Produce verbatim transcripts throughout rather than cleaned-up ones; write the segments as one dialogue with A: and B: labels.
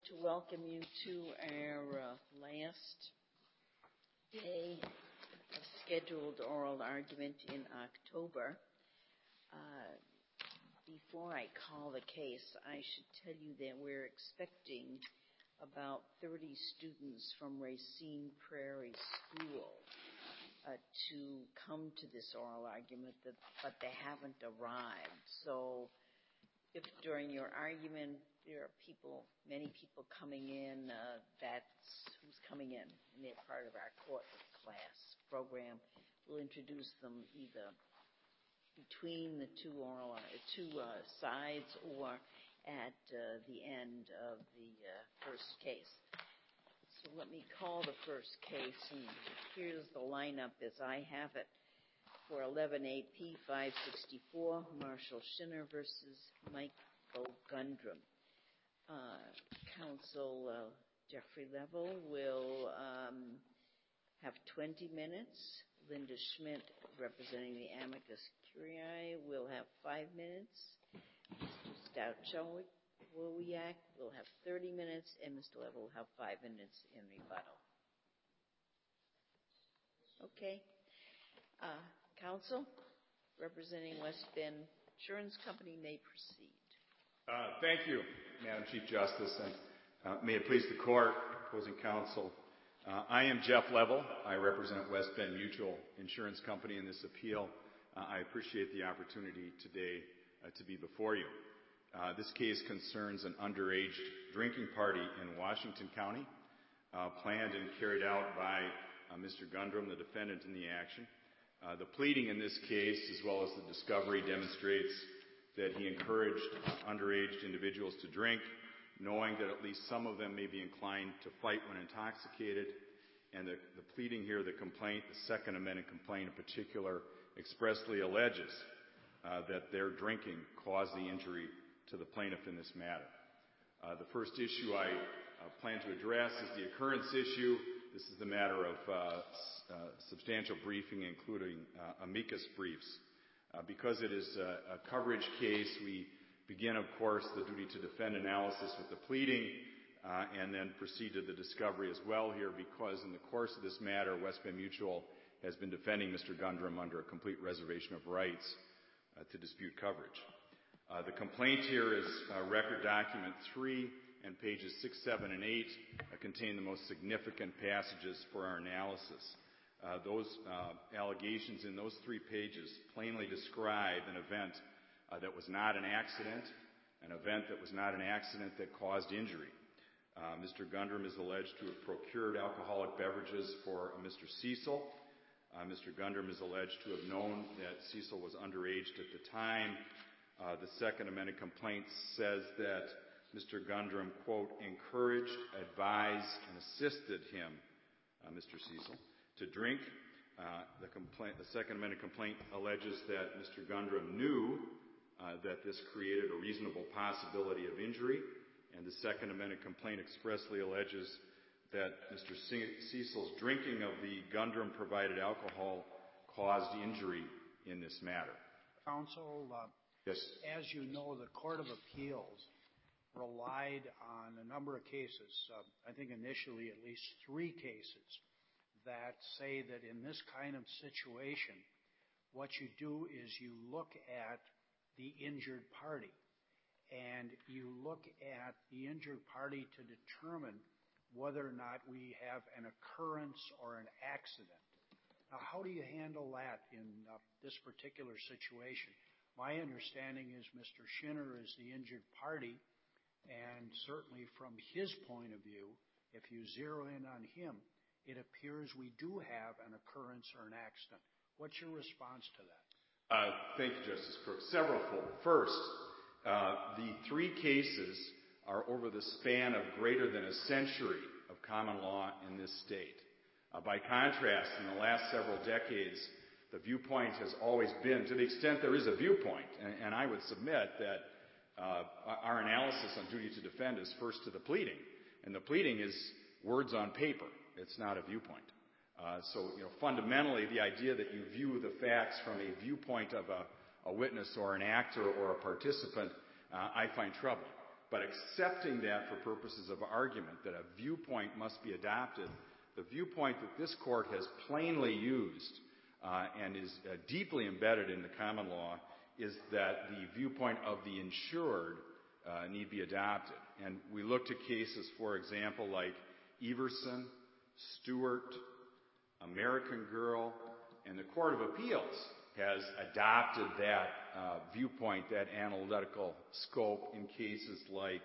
A: to welcome you to our uh, last day of scheduled oral argument in October. Uh, before I call the case, I should tell you that we're expecting about thirty students from Racine Prairie School uh, to come to this oral argument, that, but they haven't arrived. So if during your argument there are people, many people coming in, uh, that's who's coming in, and they're part of our court class program. We'll introduce them either between the two oral, uh, two uh, sides or at uh, the end of the uh, first case. So let me call the first case, and here's the lineup as I have it. For eleven A P five sixty-four, Marshall Schinner versus Michael Gundrum. Uh, counsel uh, Jeffrey Level will um, have twenty minutes. Linda Schmidt, representing the amicus curiae, will have five minutes. Mister Stout-Chowiak will have thirty minutes, and Mister Level will have five minutes in rebuttal. Okay. Uh, counsel, representing West Bend Insurance Company, may proceed.
B: Uh, thank you, Madam Chief Justice, and uh, may it please the Court, opposing counsel. Uh, I am Jeff Level. I represent West Bend Mutual Insurance Company in this appeal. Uh, I appreciate the opportunity today uh, to be before you. Uh, this case concerns an underage drinking party in Washington County, uh, planned and carried out by uh, Mister Gundrum, the defendant in the action. Uh, the pleading in this case, as well as the discovery, demonstrates that he encouraged underage individuals to drink, knowing that at least some of them may be inclined to fight when intoxicated. And the, the pleading here, the complaint, the Second Amendment complaint in particular, expressly alleges uh, that their drinking caused the injury to the plaintiff in this matter. Uh, the first issue I uh, plan to address is the occurrence issue. This is the matter of uh, s- uh, substantial briefing, including uh, amicus briefs. Uh, because it is a, a coverage case, we begin, of course, the duty to defend analysis with the pleading, uh, and then proceed to the discovery as well here, because in the course of this matter, West Bend Mutual has been defending Mister Gundrum under a complete reservation of rights uh, to dispute coverage. Uh, the complaint here is uh, record document three, and pages six, seven, and eight uh, contain the most significant passages for our analysis. Uh, those uh, allegations in those three pages plainly describe an event uh, that was not an accident, an event that was not an accident that caused injury. Uh, Mister Gundrum is alleged to have procured alcoholic beverages for uh, Mister Cecil. Uh, Mister Gundrum is alleged to have known that Cecil was underage at the time. Uh, the Second Amendment complaint says that Mister Gundrum, quote, encouraged, advised, and assisted him, uh, Mister Cecil, to drink. Uh, the, complaint, the Second Amendment complaint alleges that Mister Gundrum knew uh, that this created a reasonable possibility of injury, and the Second Amendment complaint expressly alleges that Mister Cecil's drinking of the Gundrum-provided alcohol caused injury in this matter.
C: Counsel, uh,
B: yes.
C: As you know, the Court of Appeals relied on a number of cases, uh, I think initially at least three cases, that say that in this kind of situation, what you do is you look at the injured party, and you look at the injured party to determine whether or not we have an occurrence or an accident. Now, how do you handle that in uh, this particular situation? My understanding is Mister Schinner is the injured party, and certainly from his point of view, if you zero in on him, it appears we do have an occurrence or an accident. What's your response to that?
B: Uh, thank you, Justice Crook. Severalfold. First, uh, the three cases are over the span of greater than a century of common law in this state. Uh, by contrast, in the last several decades, the viewpoint has always been, to the extent there is a viewpoint, and, and I would submit that uh, our analysis on duty to defend is first to the pleading, and the pleading is words on paper. It's not a viewpoint. Uh, so, you know, fundamentally, the idea that you view the facts from a viewpoint of a, a witness or an actor or a participant, uh, I find troubling. But accepting that for purposes of argument, that a viewpoint must be adopted, the viewpoint that this court has plainly used uh, and is uh, deeply embedded in the common law is that the viewpoint of the insured uh, need be adopted. And we look to cases, for example, like Everson, Stewart, American Girl, and the Court of Appeals has adopted that uh, viewpoint, that analytical scope in cases like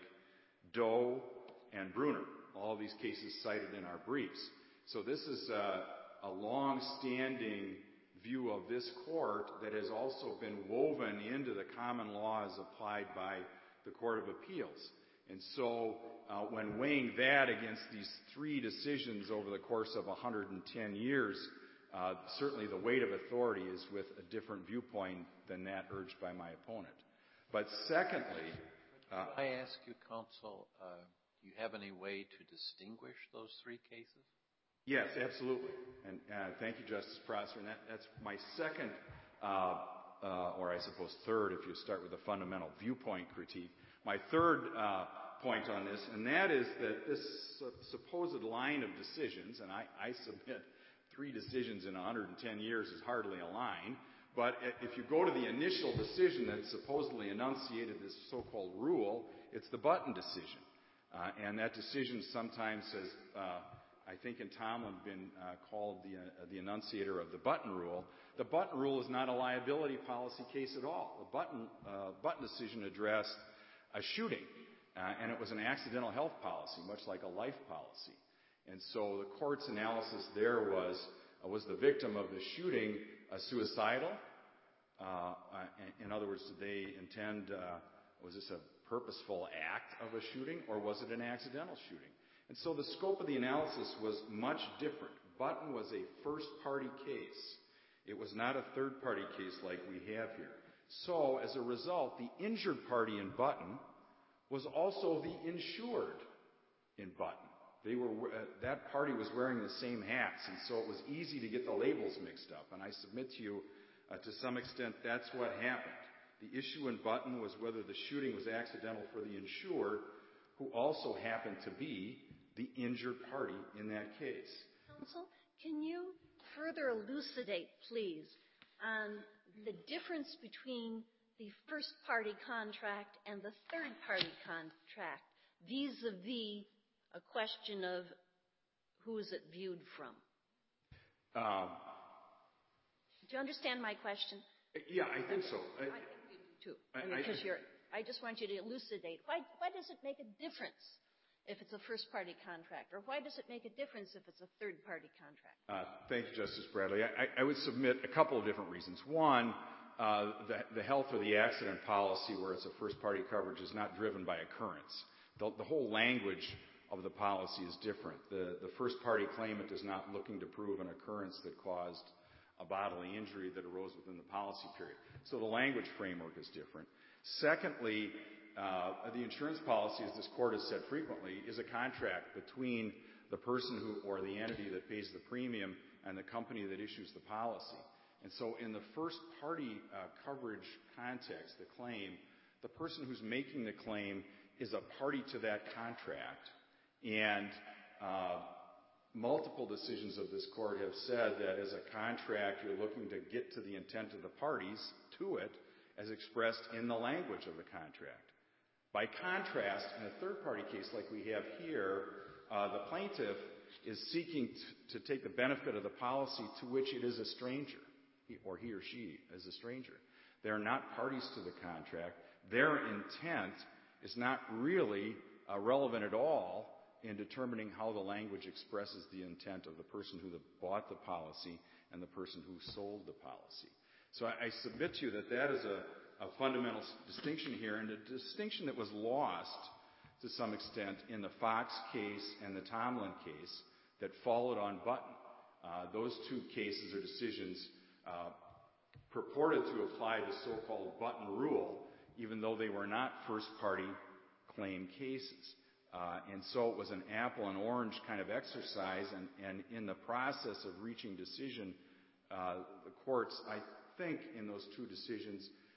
B: Doe and Bruner, all these cases cited in our briefs. So this is uh, a long-standing view of this court that has also been woven into the common laws applied by the Court of Appeals. And so uh, when weighing that against these three decisions over the course of one hundred ten years, uh, certainly the weight of authority is with a different viewpoint than that urged by my opponent. But secondly...
D: Uh, I ask you, counsel, uh, do you have any way to distinguish those three cases?
B: Yes, absolutely. And uh, thank you, Justice Prosser. And that, that's my second, uh, uh, or I suppose third, if you start with a fundamental viewpoint critique. My third uh, point on this, and that is that this uh, supposed line of decisions, and I, I submit three decisions in one hundred ten years is hardly a line, but if you go to the initial decision that supposedly enunciated this so-called rule, it's the Button decision. Uh, and that decision sometimes has... Uh, I think in Tomlin been uh, called the, uh, the enunciator of the Button Rule. The Button Rule is not a liability policy case at all. The Button, uh, Button decision addressed a shooting, uh, and it was an accidental health policy, much like a life policy. And so the court's analysis there was, uh, was the victim of the shooting uh, suicidal? Uh, in, in other words, did they intend, uh, was this a purposeful act of a shooting, or was it an accidental shooting? And so the scope of the analysis was much different. Button was a first-party case. It was not a third-party case like we have here. So, as a result, the injured party in Button was also the insured in Button. They were, uh, that party was wearing the same hats, and so it was easy to get the labels mixed up. And I submit to you, uh, to some extent, that's what happened. The issue in Button was whether the shooting was accidental for the insured, who also happened to be the injured party in that case.
E: Counsel, can you further elucidate, please, on the difference between the first-party contract and the third-party contract vis-a-vis a question of who is it viewed from?
B: Um,
E: do you understand my question?
B: Yeah, I think so.
E: I, I think you do, too.
B: I,
E: because
B: I,
E: you're, I just want you to elucidate. Why, why does it make a difference if it's a first-party contract? Or why does it make a difference if it's a third-party contract?
B: Uh, thank you, Justice Bradley. I, I would submit a couple of different reasons. One, uh, the, the health or the accident policy, where it's a first-party coverage, is not driven by occurrence. The, the whole language of the policy is different. The, the first-party claimant is not looking to prove an occurrence that caused a bodily injury that arose within the policy period. So the language framework is different. Secondly, Uh, the insurance policy, as this court has said frequently, is a contract between the person who, or the entity that pays the premium and the company that issues the policy. And so in the first party uh, coverage context, the claim, the person who's making the claim is a party to that contract. And uh, multiple decisions of this court have said that as a contract, you're looking to get to the intent of the parties to it as expressed in the language of the contract. By contrast, in a third-party case like we have here, uh, the plaintiff is seeking t- to take the benefit of the policy to which it is a stranger, he, or he or she is a stranger. They're not parties to the contract. Their intent is not really uh, relevant at all in determining how the language expresses the intent of the person who bought the policy and the person who sold the policy. So I, I submit to you that that is a a fundamental distinction here, and a distinction that was lost to some extent in the Fox case and the Tomlin case that followed on Button. Uh, those two cases or decisions uh, purported to apply the so-called Button Rule, even though they were not first-party claim cases. Uh, and so it was an apple and orange kind of exercise, and, and in the process of reaching decision, uh, the courts, I think, in those two decisions,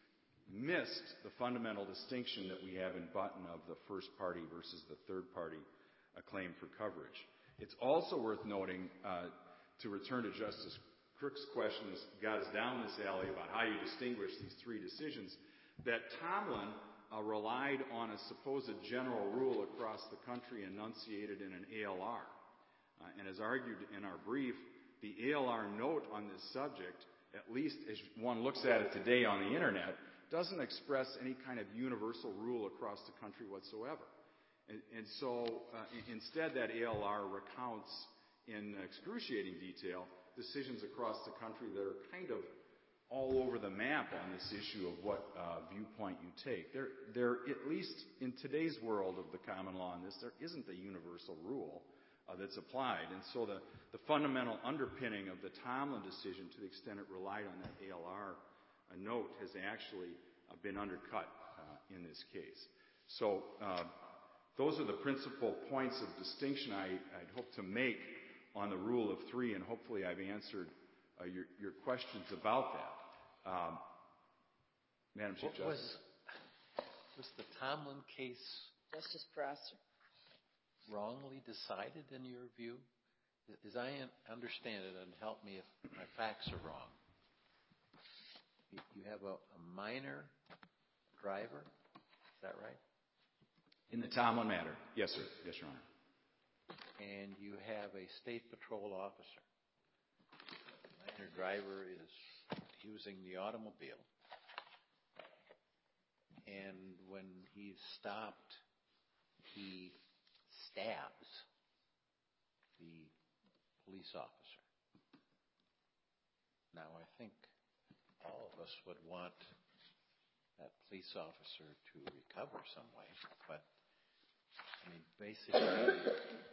B: missed the fundamental distinction that we have in Button of the first party versus the third party a claim for coverage. It's also worth noting, uh, to return to Justice Crook's question that got us down this alley about how you distinguish these three decisions, that Tomlin uh, relied on a supposed general rule across the country enunciated in an A L R. Uh, and as argued in our brief, the A L R note on this subject, at least as one looks at it today on the internet, doesn't express any kind of universal rule across the country whatsoever. And, and so uh, instead that A L R recounts in excruciating detail decisions across the country that are kind of all over the map on this issue of what uh, viewpoint you take. There, there, at least in today's world of the common law on this, there isn't a universal rule uh, that's applied. And so the, the fundamental underpinning of the Tomlin decision, to the extent it relied on that A L R a note, has actually uh, been undercut uh, in this case. So uh, those are the principal points of distinction I, I'd hope to make on the rule of three, and hopefully I've answered uh, your, your questions about that. Um, Madam Chief
D: What
B: Justice.
D: Was, was the Tomlin case
A: Justice Prosser.
D: wrongly decided in your view? As I understand it, and help me if my facts are wrong, you, you have a, a minor driver, is that right?
B: In the Tomlin matter, yes, sir. Yes, Your Honor.
D: And you have a state patrol officer. The minor driver is using the automobile. And when he's stopped, he stabs the police officer. Now, I think all of us would want that police officer to recover some way, but I mean, basically,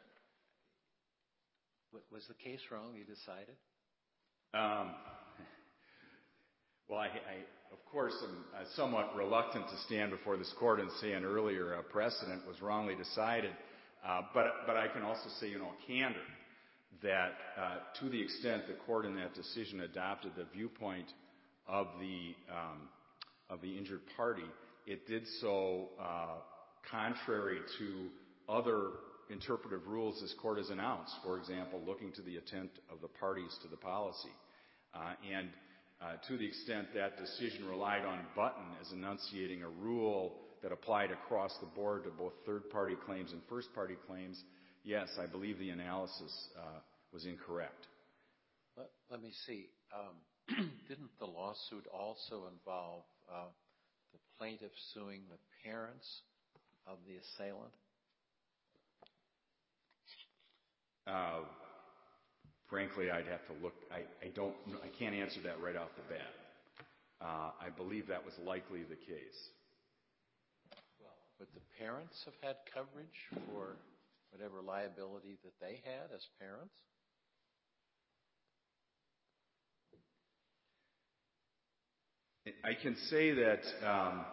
D: was the case wrongly decided?
B: Um, well, I, I, of course, am uh, somewhat reluctant to stand before this court and say an earlier uh, precedent was wrongly decided, uh, but but I can also say, you know, candor, that uh, to the extent the court in that decision adopted the viewpoint of the um, of the injured party, it did so uh, contrary to other interpretive rules this court has announced. For example, looking to the intent of the parties to the policy. Uh, and uh, to the extent that decision relied on Button as enunciating a rule that applied across the board to both third-party claims and first-party claims, yes, I believe the analysis uh, was incorrect.
D: Let, let me see. Um, didn't the lawsuit also involve uh, the plaintiff suing the parents of the assailant?
B: Uh, frankly, I'd have to look. I, I don't. I can't answer that right off the bat. Uh, I believe that was likely the case.
D: Well, would the parents have had coverage for whatever liability that they had as parents?
B: I can say that um,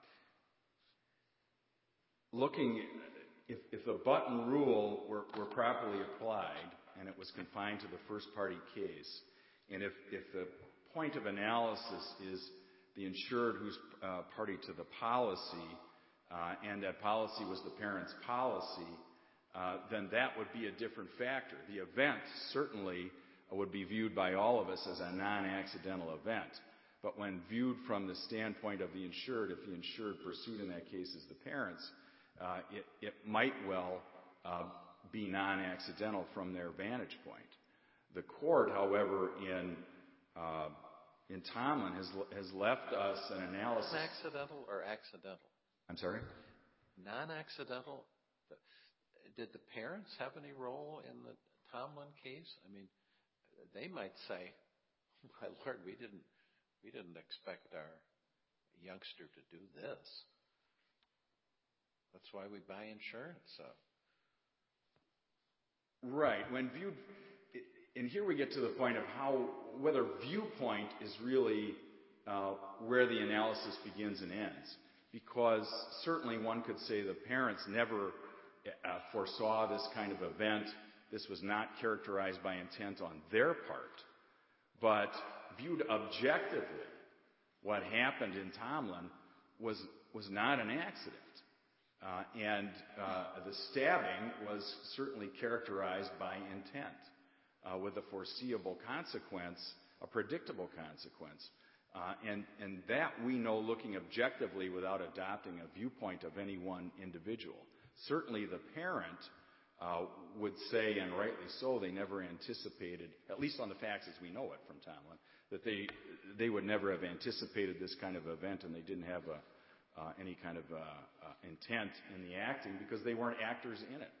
B: looking. If, if the Button rule were, were properly applied and it was confined to the first-party case, and if, if the point of analysis is the insured who's uh, party to the policy, uh, and that policy was the parent's policy, uh, then that would be a different factor. The event certainly would be viewed by all of us as a non-accidental event. But when viewed from the standpoint of the insured, if the insured pursued in that case is the parents, Uh, it, it might well uh, be non-accidental from their vantage point. The court, however, in uh, in Tomlin has has left us an analysis.
D: Non-accidental or accidental?
B: I'm sorry?
D: Non-accidental. Did the parents have any role in the Tomlin case? I mean, they might say, "My Lord, we didn't we didn't expect our youngster to do this. That's why we buy insurance." So.
B: Right. When viewed, and here we get to the point of how, whether viewpoint is really uh, where the analysis begins and ends. Because certainly one could say the parents never uh, foresaw this kind of event. This was not characterized by intent on their part. But viewed objectively, what happened in Tomlin was was not an accident. Uh, and uh, the stabbing was certainly characterized by intent, uh, with a foreseeable consequence, a predictable consequence. Uh, and, and that we know looking objectively without adopting a viewpoint of any one individual. Certainly the parent uh, would say, and rightly so, they never anticipated, at least on the facts as we know it from Tomlin, that they, they would never have anticipated this kind of event, and they didn't have a Uh, any kind of uh, uh, intent in the acting because they weren't actors in it.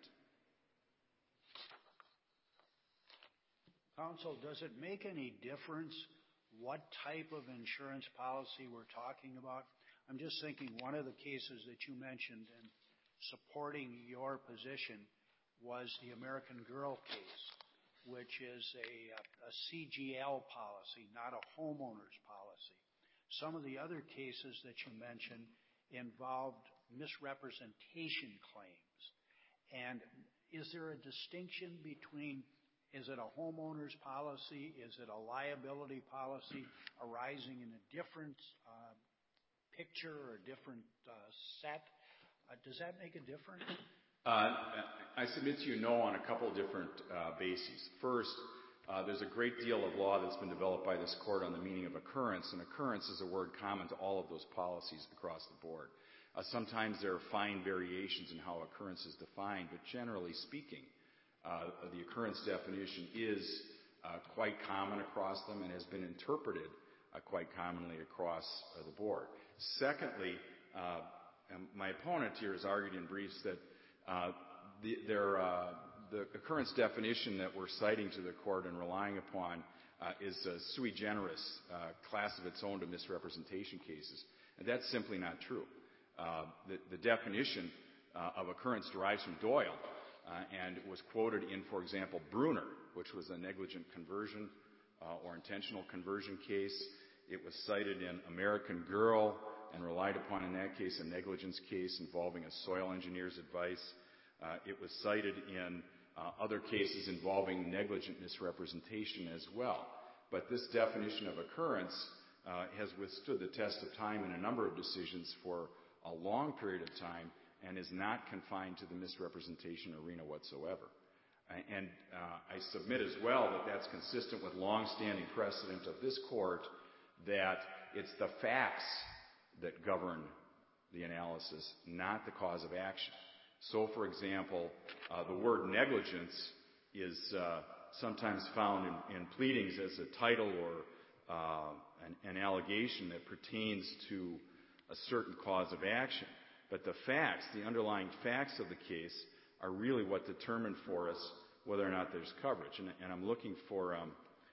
C: Counsel, does it make any difference what type of insurance policy we're talking about? I'm just thinking one of the cases that you mentioned in supporting your position was the American Girl case, which is a, a C G L policy, not a homeowner's policy. Some of the other cases that you mentioned involved misrepresentation claims. And is there a distinction between, is it a homeowner's policy, is it a liability policy arising in a different uh, picture or a different uh, set? Uh, does that make a difference?
B: Uh, I submit to you no on a couple of different uh, bases. First, Uh, there's a great deal of law that's been developed by this court on the meaning of occurrence, and occurrence is a word common to all of those policies across the board. Uh, sometimes there are fine variations in how occurrence is defined, but generally speaking, uh, the occurrence definition is uh, quite common across them and has been interpreted uh, quite commonly across uh, the board. Secondly, uh, my opponent here has argued in briefs that uh, the, there uh, The occurrence definition that we're citing to the court and relying upon uh, is a sui generis uh, class of its own to misrepresentation cases. And that's simply not true. Uh, the, the definition uh, of occurrence derives from Doyle uh, and was quoted in, for example, Bruner, which was a negligent conversion uh, or intentional conversion case. It was cited in American Girl and relied upon in that case a negligence case involving a soil engineer's advice. Uh, it was cited in Uh, other cases involving negligent misrepresentation as well. But this definition of occurrence uh, has withstood the test of time in a number of decisions for a long period of time and is not confined to the misrepresentation arena whatsoever. Uh, and uh, I submit as well that that's consistent with long-standing precedent of this court that it's the facts that govern the analysis, not the cause of action. So, for example, uh, the word negligence is uh, sometimes found in, in pleadings as a title or uh, an, an allegation that pertains to a certain cause of action. But the facts, the underlying facts of the case, are really what determine for us whether or not there's coverage. And, and I'm looking for, um,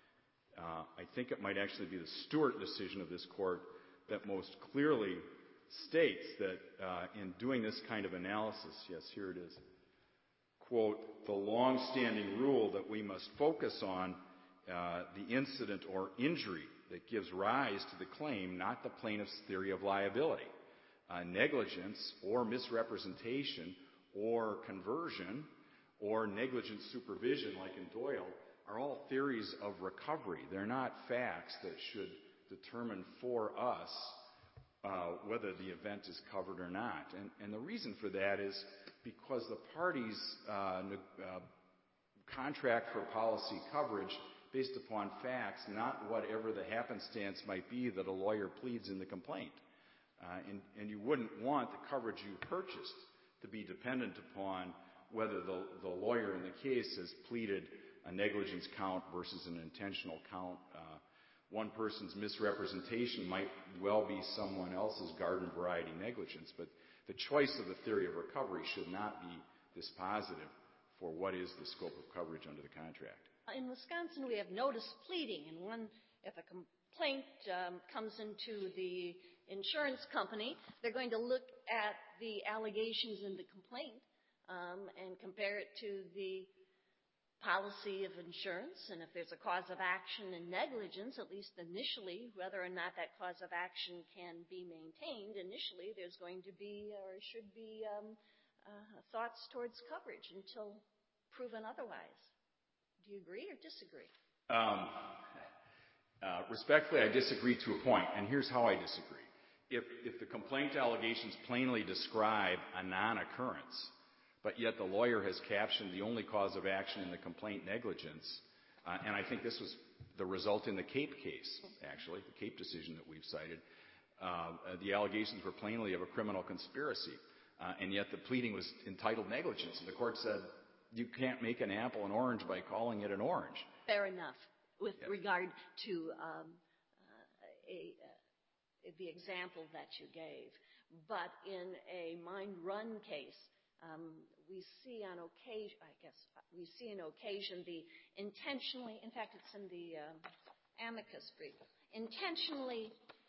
B: uh, I think it might actually be the Stewart decision of this court that most clearly states that uh, in doing this kind of analysis, yes, here it is, quote, the long-standing rule that we must focus on uh, the incident or injury that gives rise to the claim, not the plaintiff's theory of liability. Uh, negligence or misrepresentation or conversion or negligent supervision, like in Doyle, are all theories of recovery. They're not facts that should determine for us Uh, whether the event is covered or not. And, and the reason for that is because the parties uh, uh, contract for policy coverage based upon facts, not whatever the happenstance might be that a lawyer pleads in the complaint. Uh, and, and you wouldn't want the coverage you purchased to be dependent upon whether the, the lawyer in the case has pleaded a negligence count versus an intentional count. Uh, One person's misrepresentation might well be someone else's garden variety negligence, but the choice of the theory of recovery should not be dispositive for what is the scope of coverage under the contract.
E: In Wisconsin, we have notice pleading, and one, if a complaint um, comes into the insurance company, they're going to look at the allegations in the complaint um, and compare it to the policy of insurance, and if there's a cause of action in negligence, at least initially, whether or not that cause of action can be maintained, initially there's going to be or should be um, uh, thoughts towards coverage until proven otherwise. Do you agree or disagree?
B: Um, Uh, respectfully, I disagree to a point, and here's how I disagree. If, if the complaint allegations plainly describe a non-occurrence, but yet the lawyer has captioned the only cause of action in the complaint negligence, uh, and I think this was the result in the Cape case, actually, the Cape decision that we've cited, uh, the allegations were plainly of a criminal conspiracy, uh, and yet the pleading was entitled negligence, and the court said, you can't make an apple an orange by calling it an orange.
E: Fair enough with
B: Yes.
E: regard to um, uh, a, uh, the example that you gave. But in a mind run case, um, we see on occasion, I guess, we see on occasion the intentionally, in fact, it's in the um, amicus brief, intentionally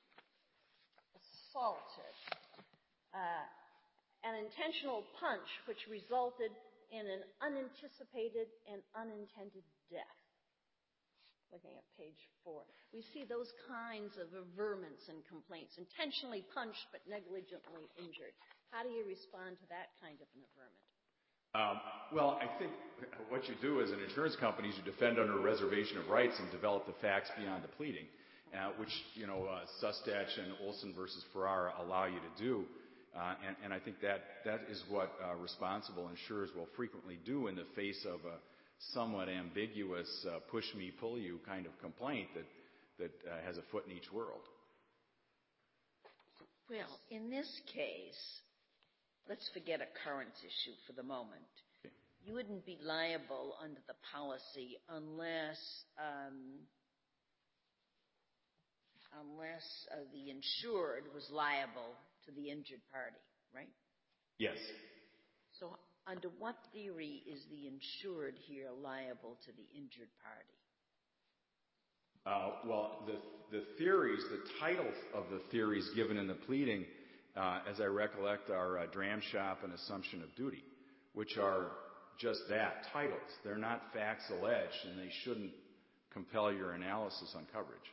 E: assaulted, uh, an intentional punch which resulted in an unanticipated and unintended death. Looking at page four. We see those kinds of averments and complaints, intentionally punched but negligently injured. How do you respond to that kind of an averment?
B: Um, well, I think what you do as an insurance company is you defend under a reservation of rights and develop the facts beyond the pleading, uh, which, you know, uh, Sustach and Olson versus Ferrara allow you to do. Uh, and, and I think that that is what uh, responsible insurers will frequently do in the face of a somewhat ambiguous uh, push me, pull you kind of complaint that, that uh, has a foot in each world.
A: Well, in this case, let's forget occurrence issue for the moment.
B: Okay.
A: You wouldn't be liable under the policy unless um, unless uh, the insured was liable to the injured party, right?
B: Yes.
A: So under what theory is the insured here liable to the injured party?
B: Uh, well, the, the theories, the titles of the theories given in the pleading, uh, as I recollect, are uh, dram shop and assumption of duty, which are just that, titles. They're not facts alleged, and they shouldn't compel your analysis on coverage.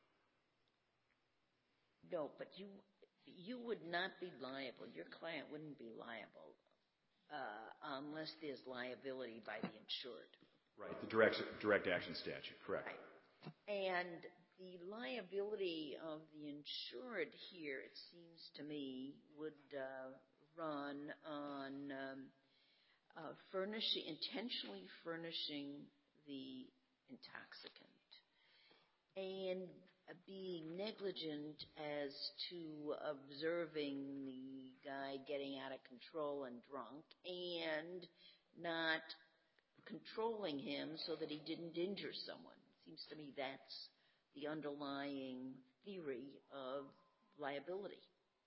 A: No, but you you would not be liable. Your client wouldn't be liable uh, unless there's liability by the insured.
B: Right, the direct, direct action statute, correct.
A: Right. And the liability of the insured here, it seems to me, would uh, run on um, uh, furnishing, intentionally furnishing the intoxicant and being negligent as to observing the guy getting out of control and drunk and not controlling him so that he didn't injure someone. It seems to me that's the underlying theory of liability.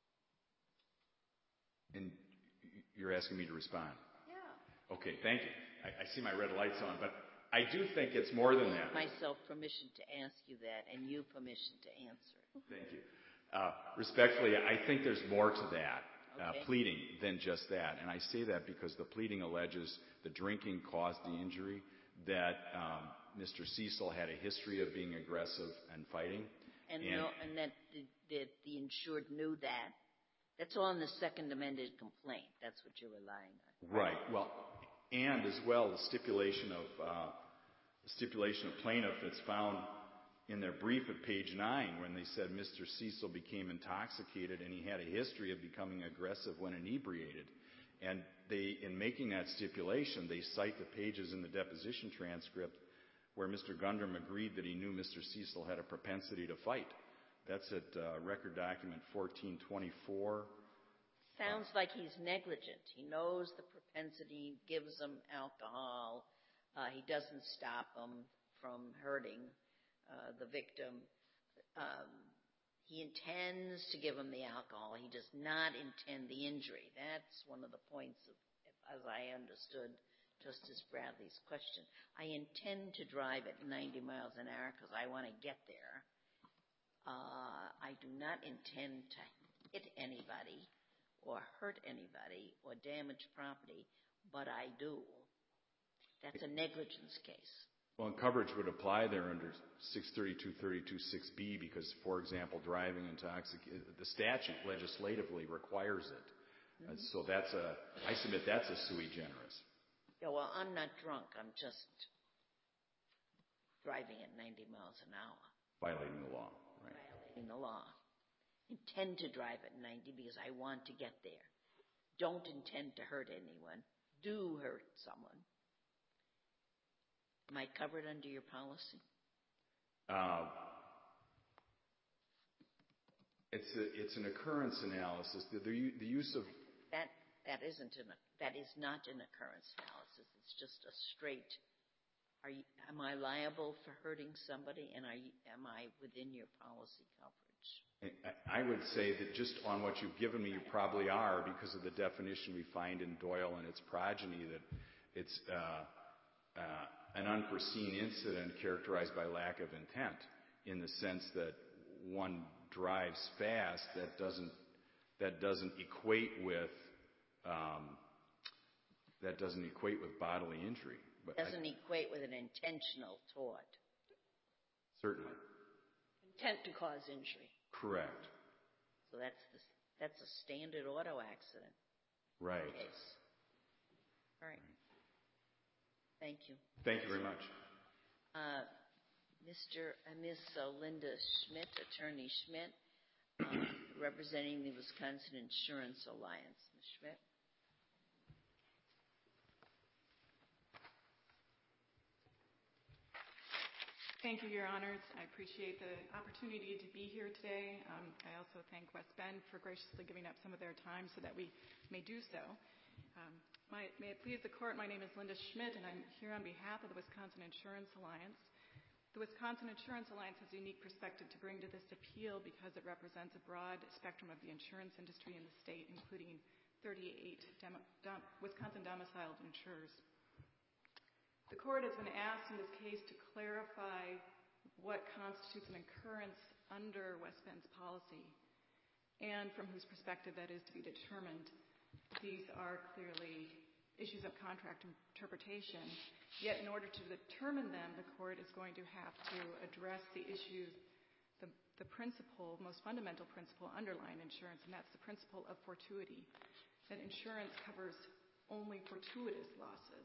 B: And you're asking me to respond?
A: Yeah.
B: Okay, thank you. I, I see my red lights on, but I do think it's more than that.
A: Myself permission to ask you that, and you permission to answer it.
B: Thank you. Uh, respectfully, I think there's more to that uh,
A: Okay.
B: pleading than just that. And I say that because the pleading alleges the drinking caused the injury, that um, Mister Cecil had a history of being aggressive and fighting.
A: And,
B: And-
A: no, and that, the, that the insured knew that. That's all in the second amended complaint. That's what you're relying on.
B: Right. Well, and as well, the stipulation of uh, the stipulation of plaintiff that's found in their brief at page nine when they said Mister Cecil became intoxicated and he had a history of becoming aggressive when inebriated. And they, in making that stipulation, they cite the pages in the deposition transcript where Mister Gundram agreed that he knew Mister Cecil had a propensity to fight. That's at uh, record document fourteen twenty-four.
A: Sounds like he's negligent. He knows the propensity, gives him alcohol. Uh, he doesn't stop him from hurting uh, the victim. Um, he intends to give him the alcohol. He does not intend the injury. That's one of the points, of, as I understood Justice Bradley's question. I intend to drive at ninety miles an hour because I want to get there. Uh, I do not intend to hit anybody or hurt anybody or damage property, but I do. That's a negligence case.
B: Well, and coverage would apply there under six thirty-two thirty-two six B because, for example, driving intoxicated, the statute legislatively requires it. Mm-hmm. Uh, so that's a, I submit that's a sui generis.
A: Yeah, well, I'm not drunk. I'm just driving at ninety miles an hour.
B: Violating the law, right?
A: Violating the law. Intend to drive at ninety because I want to get there. Don't intend to hurt anyone. Do hurt someone. Am I covered under your policy?
B: Uh, it's a, it's an occurrence analysis. The, the, the use of
A: That that isn't an that is not an occurrence analysis. It's just a straight. Are you, am I liable for hurting somebody, and are you, am I within your policy coverage?
B: I would say that just on what you've given me, you probably are, because of the definition we find in Doyle and its progeny, that it's uh, uh, an unforeseen incident characterized by lack of intent, in the sense that one drives fast. That doesn't that doesn't equate with um, that doesn't equate with bodily injury. But
A: Doesn't
B: I,
A: equate with an intentional tort.
B: Certainly.
E: Intent to cause injury.
B: Correct.
A: So that's the, that's a standard auto accident
B: Right.
A: case. All right. Thank you.
B: Thank you very much.
A: Uh, Mister Uh, Miss uh, Linda Schmidt, Attorney Schmidt, uh, representing the Wisconsin Insurance Alliance. Miz Schmidt.
F: Thank you, Your Honors. I appreciate the opportunity to be here today. Um, I also thank West Bend for graciously giving up some of their time so that we may do so. Um, my, may it please the Court, my name is Linda Schmidt, and I'm here on behalf of the Wisconsin Insurance Alliance. The Wisconsin Insurance Alliance has a unique perspective to bring to this appeal because it represents a broad spectrum of the insurance industry in the state, including thirty-eight demo, dom, Wisconsin domiciled insurers. The Court has been asked in this case to clarify what constitutes an occurrence under West Bend's policy and from whose perspective that is to be determined. These are clearly issues of contract interpretation, yet in order to determine them, the Court is going to have to address the issue, the, the principle, most fundamental principle underlying insurance, and that's the principle of fortuity, that insurance covers only fortuitous losses.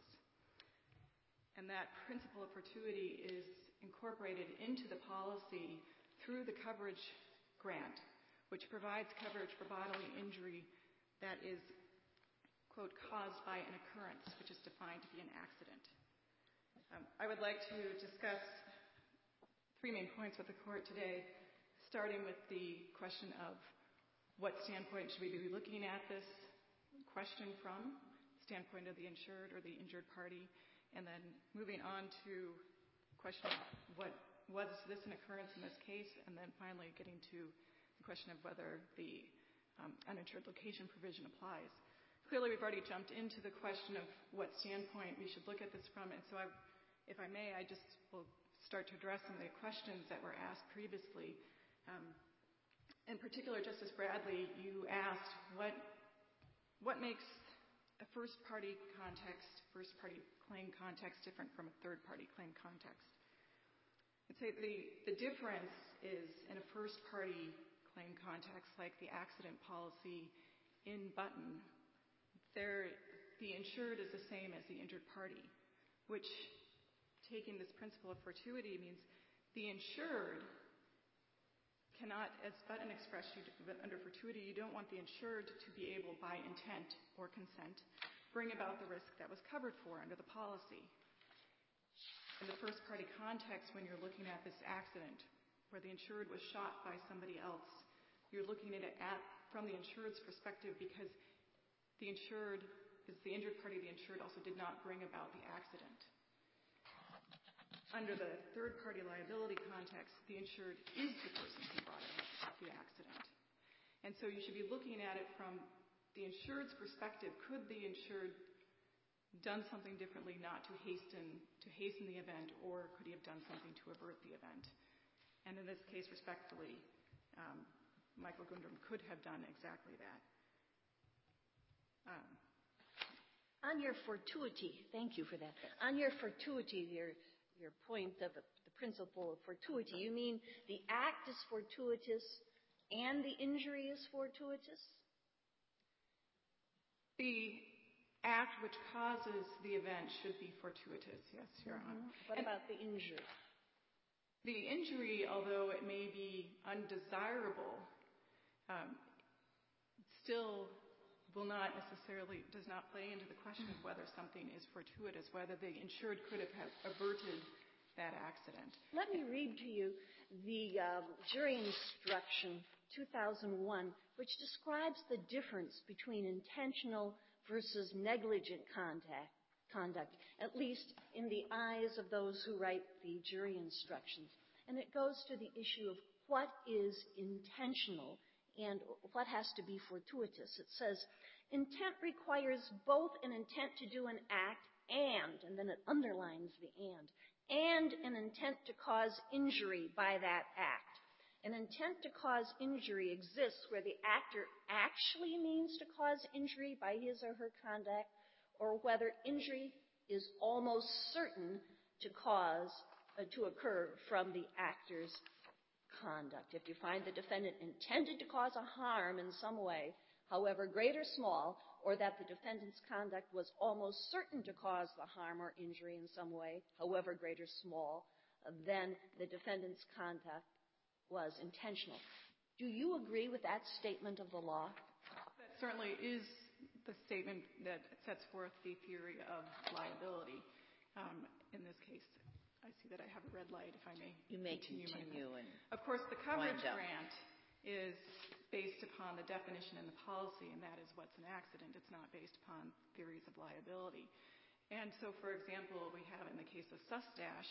F: And that principle of fortuity is incorporated into the policy through the coverage grant, which provides coverage for bodily injury that is, quote, caused by an occurrence, which is defined to be an accident. Um, I would like to discuss three main points with the Court today, starting with the question of what standpoint should we be looking at this question from, standpoint of the insured or the injured party, and then moving on to the question of what was this an occurrence in this case, and then finally getting to the question of whether the um, uninsured location provision applies. Clearly, we've already jumped into the question of what standpoint we should look at this from, and so I, if I may, I just will start to address some of the questions that were asked previously. Um, in particular, Justice Bradley, you asked what what makes a first-party context, first-party claim context different from a third-party claim context. I'd say the, the difference is in a first-party claim context, like the accident policy in Button, there, the insured is the same as the injured party, which, taking this principle of fortuity, means the insured cannot, as Button expressed, you, under fortuity, you don't want the insured to be able, by intent or consent, bring about the risk that was covered for under the policy. In the first-party context, when you're looking at this accident where the insured was shot by somebody else, you're looking at it at, from the insured's perspective because the insured is the injured party. The insured also did not bring about the accident. Under the third-party liability context, the insured is the person who brought about the accident. And so you should be looking at it from the insured's perspective. Could the insured done something differently not to hasten to hasten the event, or could he have done something to avert the event? And in this case, respectfully, um, Michael Gundrum could have done exactly that. Um,
E: On your fortuity, thank you for that. On your fortuity, your your point of the, the principle of fortuity, you mean the act is fortuitous and the injury is fortuitous?
F: The act which causes the event should be fortuitous, yes, Your Honor.
E: Mm-hmm. What
F: and
E: about the injury?
F: The injury, although it may be undesirable, um, still will not necessarily, does not play into the question of whether something is fortuitous, whether the insured could have averted that accident.
E: Let me read to you the um, jury instruction two thousand one, which describes the difference between intentional versus negligent contact, conduct, at least in the eyes of those who write the jury instructions. And it goes to the issue of what is intentional and what has to be fortuitous. It says, intent requires both an intent to do an act and, and then it underlines the and, and an intent to cause injury by that act. An intent to cause injury exists where the actor actually means to cause injury by his or her conduct, or whether injury is almost certain to cause, uh, to occur from the actor's conduct. If you find the defendant intended to cause a harm in some way, however great or small, or that the defendant's conduct was almost certain to cause the harm or injury in some way, however great or small, uh, then the defendant's conduct was intentional. Do you agree with that statement of the law?
F: That certainly is the statement that sets forth the theory of liability. Um, in this case, I see that I have a red light, if I may.
A: You may
F: continue.
A: continue. And
F: of course, the coverage
A: wind up.
F: grant is based upon the definition in the policy, and that is what's an accident. It's not based upon theories of liability. And so, for example, we have in the case of Sustash,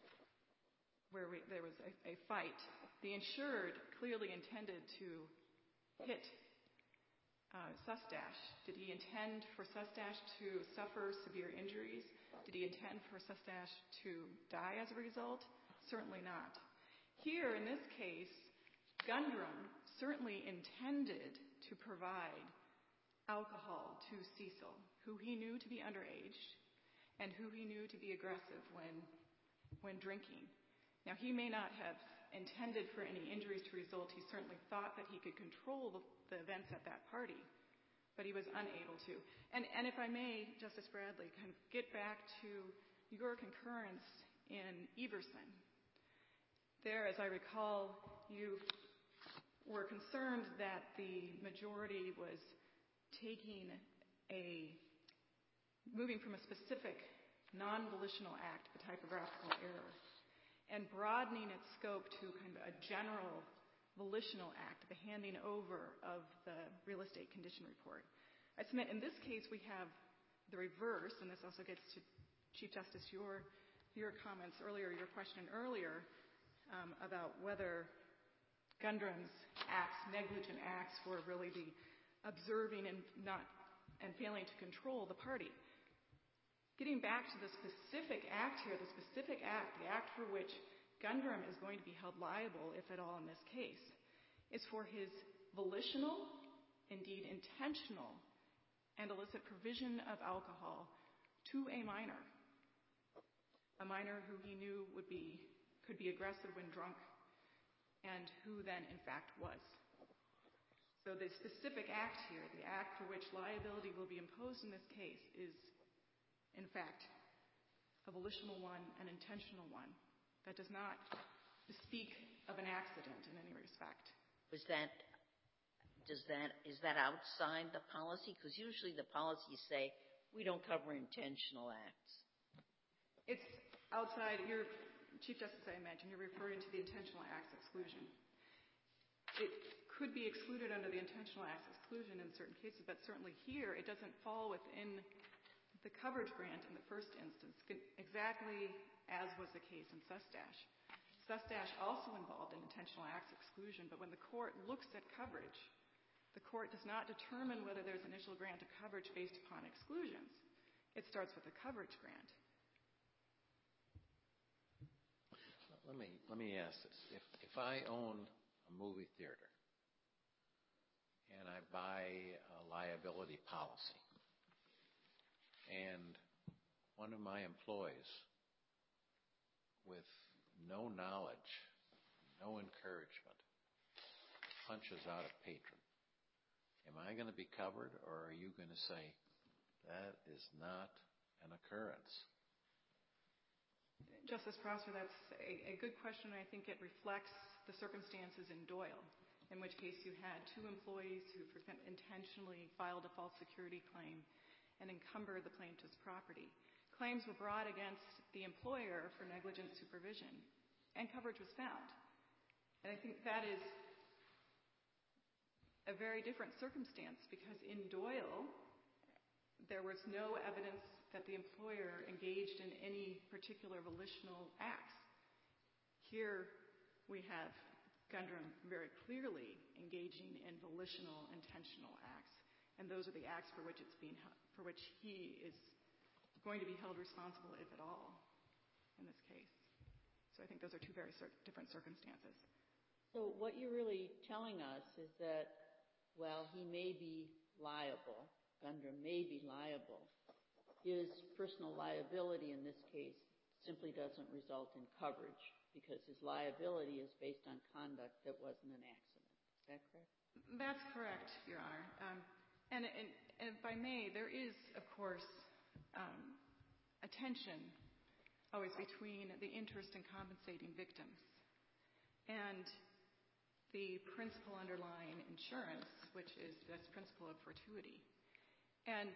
F: where we, there was a, a fight, the insured clearly intended to hit uh, Sustash. Did he intend for Sustash to suffer severe injuries? Did he intend for Sustash to die as a result? Certainly not. Here, in this case, Gundrum certainly intended to provide alcohol to Cecil, who he knew to be underage and who he knew to be aggressive when, when drinking. Now, he may not have intended for any injuries to result. He certainly thought that he could control the, the events at that party, but he was unable to. And, and if I may, Justice Bradley, kind of get back to your concurrence in Everson. There, as I recall, you were concerned that the majority was taking a, moving from a specific non-volitional act, the typographical error, and broadening its scope to kind of a general volitional act, the handing over of the real estate condition report. I submit in this case we have the reverse, and this also gets to Chief Justice, your, your comments earlier, your question earlier um, about whether Gundrum's acts, negligent acts, were really the observing and not and failing to control the party. Getting back to the specific act here, the specific act, the act for which Gundrum is going to be held liable, if at all in this case, is for his volitional, indeed intentional, and illicit provision of alcohol to a minor, a minor who he knew would be, could be aggressive when drunk, and who then, in fact, was. So the specific act here, the act for which liability will be imposed in this case, is in fact, a volitional one, an intentional one, that does not speak of an accident in any respect.
A: Was that, does that, is that outside the policy? Because usually the policies say, we don't cover intentional acts.
F: It's outside, your Chief Justice, I imagine, you're referring to the intentional acts exclusion. It could be excluded under the intentional acts exclusion in certain cases, but certainly here it doesn't fall within the coverage grant in the first instance, exactly as was the case in Sustash. Sustash also involved an intentional acts exclusion, but when the court looks at coverage, the court does not determine whether there's initial grant of coverage based upon exclusions. It starts with a coverage grant.
D: Let me let me ask this: if if I own a movie theater and I buy a liability policy, and one of my employees, with no knowledge, no encouragement, punches out a patron, am I going to be covered, or are you going to say that is not an occurrence?
F: Justice Prosser, that's a, a good question. I think it reflects the circumstances in Doyle, in which case you had two employees who intentionally filed a false security claim and encumbered the plaintiff's property. Claims were brought against the employer for negligent supervision, and coverage was found. And I think that is a very different circumstance, because in Doyle, there was no evidence that the employer engaged in any particular volitional acts. Here we have Gundram very clearly engaging in volitional, intentional acts, and those are the acts for which it's being for which he is going to be held responsible, if at all, in this case. So I think those are two very cir- different circumstances.
A: So what you're really telling us is that, while he may be liable, Gundram may be liable, his personal liability in this case simply doesn't result in coverage, because his liability is based on conduct that wasn't an accident. Is that correct?
F: That's correct, Your Honor. Um, and, and, and if I may, there is, of course, um, a tension always between the interest in compensating victims and the principle underlying insurance, which is this principle of fortuity. And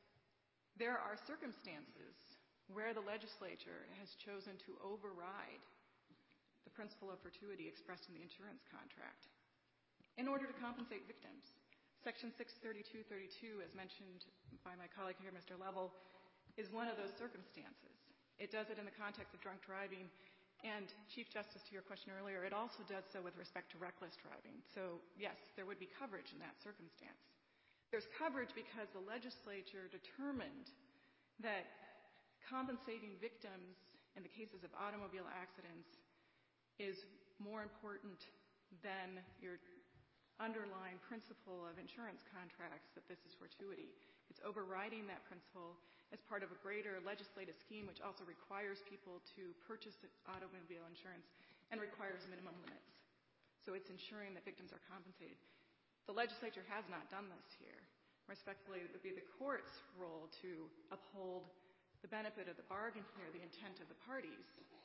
F: there are circumstances where the legislature has chosen to override the principle of fortuity expressed in the insurance contract in order to compensate victims. Section six thirty-two thirty-two, as mentioned by my colleague here, Mister Level, is one of those circumstances. It does it in the context of drunk driving, and Chief Justice, to your question earlier, it also does so with respect to reckless driving. So, yes, there would be coverage in that circumstance. There's coverage because the legislature determined that compensating victims in the cases of automobile accidents is more important than your underlying principle of insurance contracts, that this is fortuity. It's overriding that principle as part of a greater legislative scheme, which also requires people to purchase automobile insurance and requires minimum limits. So it's ensuring that victims are compensated. The legislature has not done this here. Respectfully, it would be the court's role to uphold the benefit of the bargain here, the intent of the parties,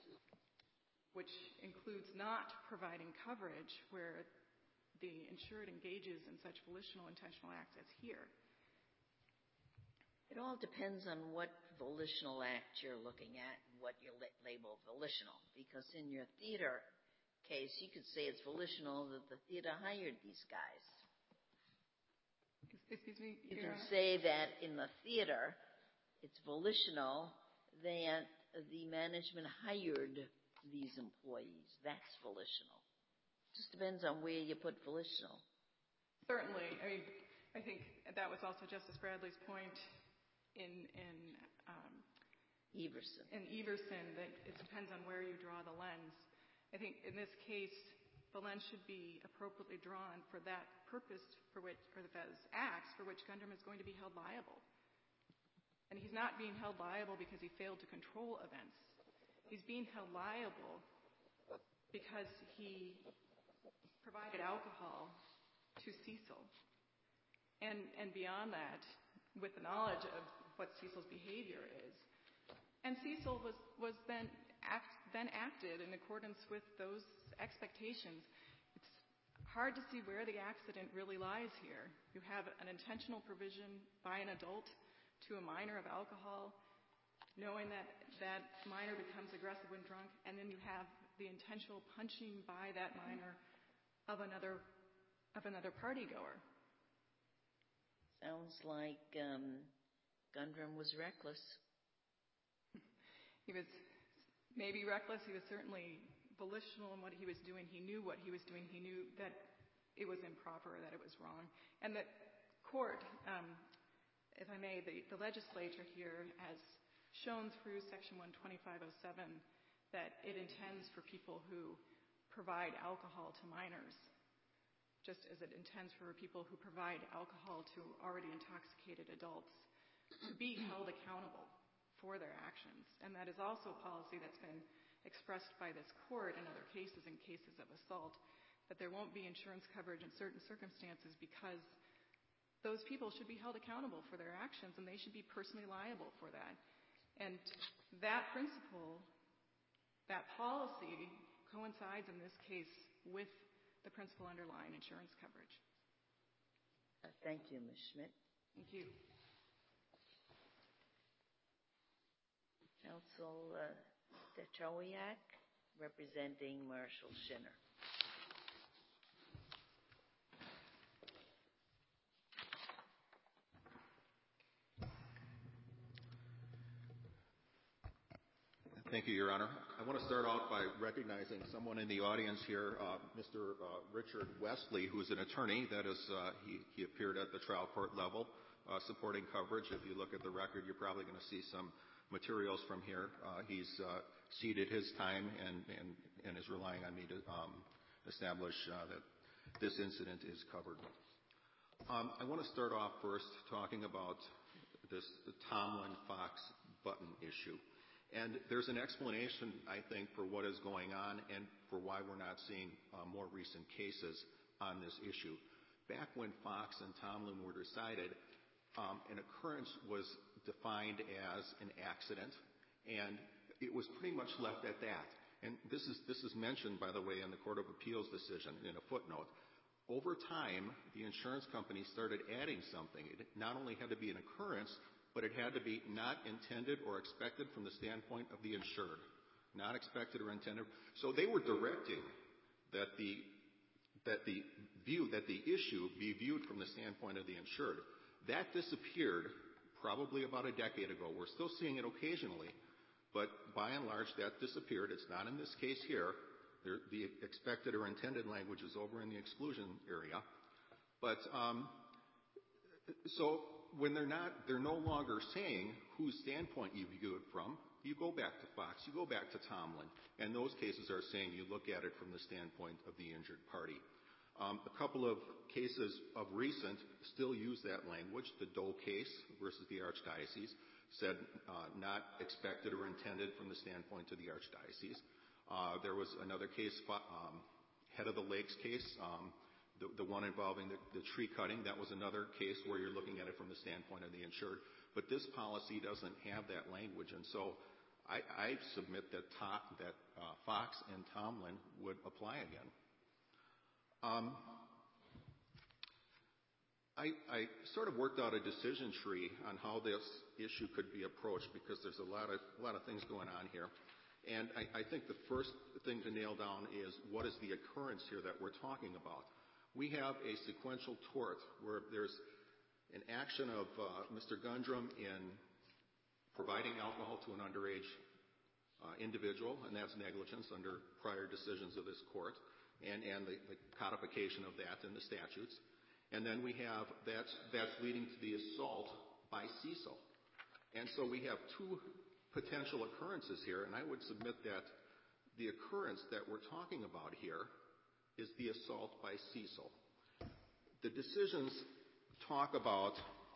F: which includes not providing coverage where the insured engages in such volitional, intentional acts as here.
A: It all depends on what volitional act you're looking at and what you label volitional. Because in your theater case, you could say it's volitional that the theater hired these guys.
F: Excuse me?
A: You can say that in the theater, it's volitional that the management hired these employees. That's volitional. Just depends on where you put volitional.
F: Certainly. I mean, I think that was also Justice Bradley's point in in um,
A: Everson.
F: In Everson, that it depends on where you draw the lens. I think in this case, the lens should be appropriately drawn for that purpose, for which, or those acts for which Gundram is going to be held liable. And he's not being held liable because he failed to control events. He's being held liable because he provided alcohol to Cecil. And, and beyond that, with the knowledge of what Cecil's behavior is. And Cecil was, was then, act, then acted in accordance with those expectations. It's hard to see where the accident really lies here. You have an intentional provision by an adult to a minor of alcohol, knowing that that minor becomes aggressive when drunk, and then you have the intentional punching by that minor of another of another partygoer.
A: Sounds like um, Gundram was reckless.
F: He was maybe reckless. He was certainly volitional in what he was doing. He knew what he was doing. He knew that it was improper, that it was wrong. And the court, um, if I may, the, the legislature here has shown through Section one twenty-five oh seven that it intends for people who provide alcohol to minors, just as it intends for people who provide alcohol to already intoxicated adults, to be held accountable for their actions. And that is also a policy that's been expressed by this court in other cases, in cases of assault, that there won't be insurance coverage in certain circumstances because those people should be held accountable for their actions, and they should be personally liable for that. And that principle that policy coincides in this case with the principal underlying insurance coverage.
A: Uh, thank you, Miz Schmidt.
F: Thank you.
A: Counsel uh, Stachowiak, representing Marshall Schinner.
G: Thank you, Your Honor. I want to start out by recognizing someone in the audience here, uh, Mister Uh, Richard Wesley, who is an attorney. That is, uh, he, he appeared at the trial court level uh, supporting coverage. If you look at the record, you're probably going to see some materials from here. Uh, he's uh, ceded his time and, and, and is relying on me to um, establish uh, that this incident is covered. Um, I want to start off first talking about this the Tomlin-Fox button issue. And there's an explanation, I think, for what is going on and for why we're not seeing uh, more recent cases on this issue. Back when Fox and Tomlin were decided, um, an occurrence was defined as an accident, and it was pretty much left at that. And this is this is mentioned, by the way, in the Court of Appeals decision in a footnote. Over time, the insurance company started adding something. It not only had to be an occurrence, but it had to be not intended or expected from the standpoint of the insured. Not expected or intended. So they were directing that the that the view that the issue be viewed from the standpoint of the insured. That disappeared probably about a decade ago. We're still seeing it occasionally, but by and large that disappeared. It's not in this case here. There, the expected or intended language is over in the exclusion area. But um, so when they're not, they're no longer saying whose standpoint you view it from. You go back to Fox, you go back to Tomlin, and those cases are saying you look at it from the standpoint of the injured party. Um, a couple of cases of recent still use that language. The Doe case versus the Archdiocese said uh, not expected or intended from the standpoint of the Archdiocese. Uh, there was another case, um, Head of the Lakes case, um, The, the one involving the, the tree cutting, that was another case where you're looking at it from the standpoint of the insured. But this policy doesn't have that language, and so I, I submit that, to, that uh, Fox and Tomlin would apply again. Um, I, I sort of worked out a decision tree on how this issue could be approached because there's a lot of a lot of things going on here. And I, I think the first thing to nail down is what is the occurrence here that we're talking about. We have a sequential tort where there's an action of uh, Mister Gundrum in providing alcohol to an underage uh, individual, and that's negligence under prior decisions of this court, and, and the, the codification of that in the statutes. And then we have that's, that's leading to the assault by Cecil. And so we have two potential occurrences here, and I would submit that the occurrence that we're talking about here is the assault by Cecil. The decisions talk about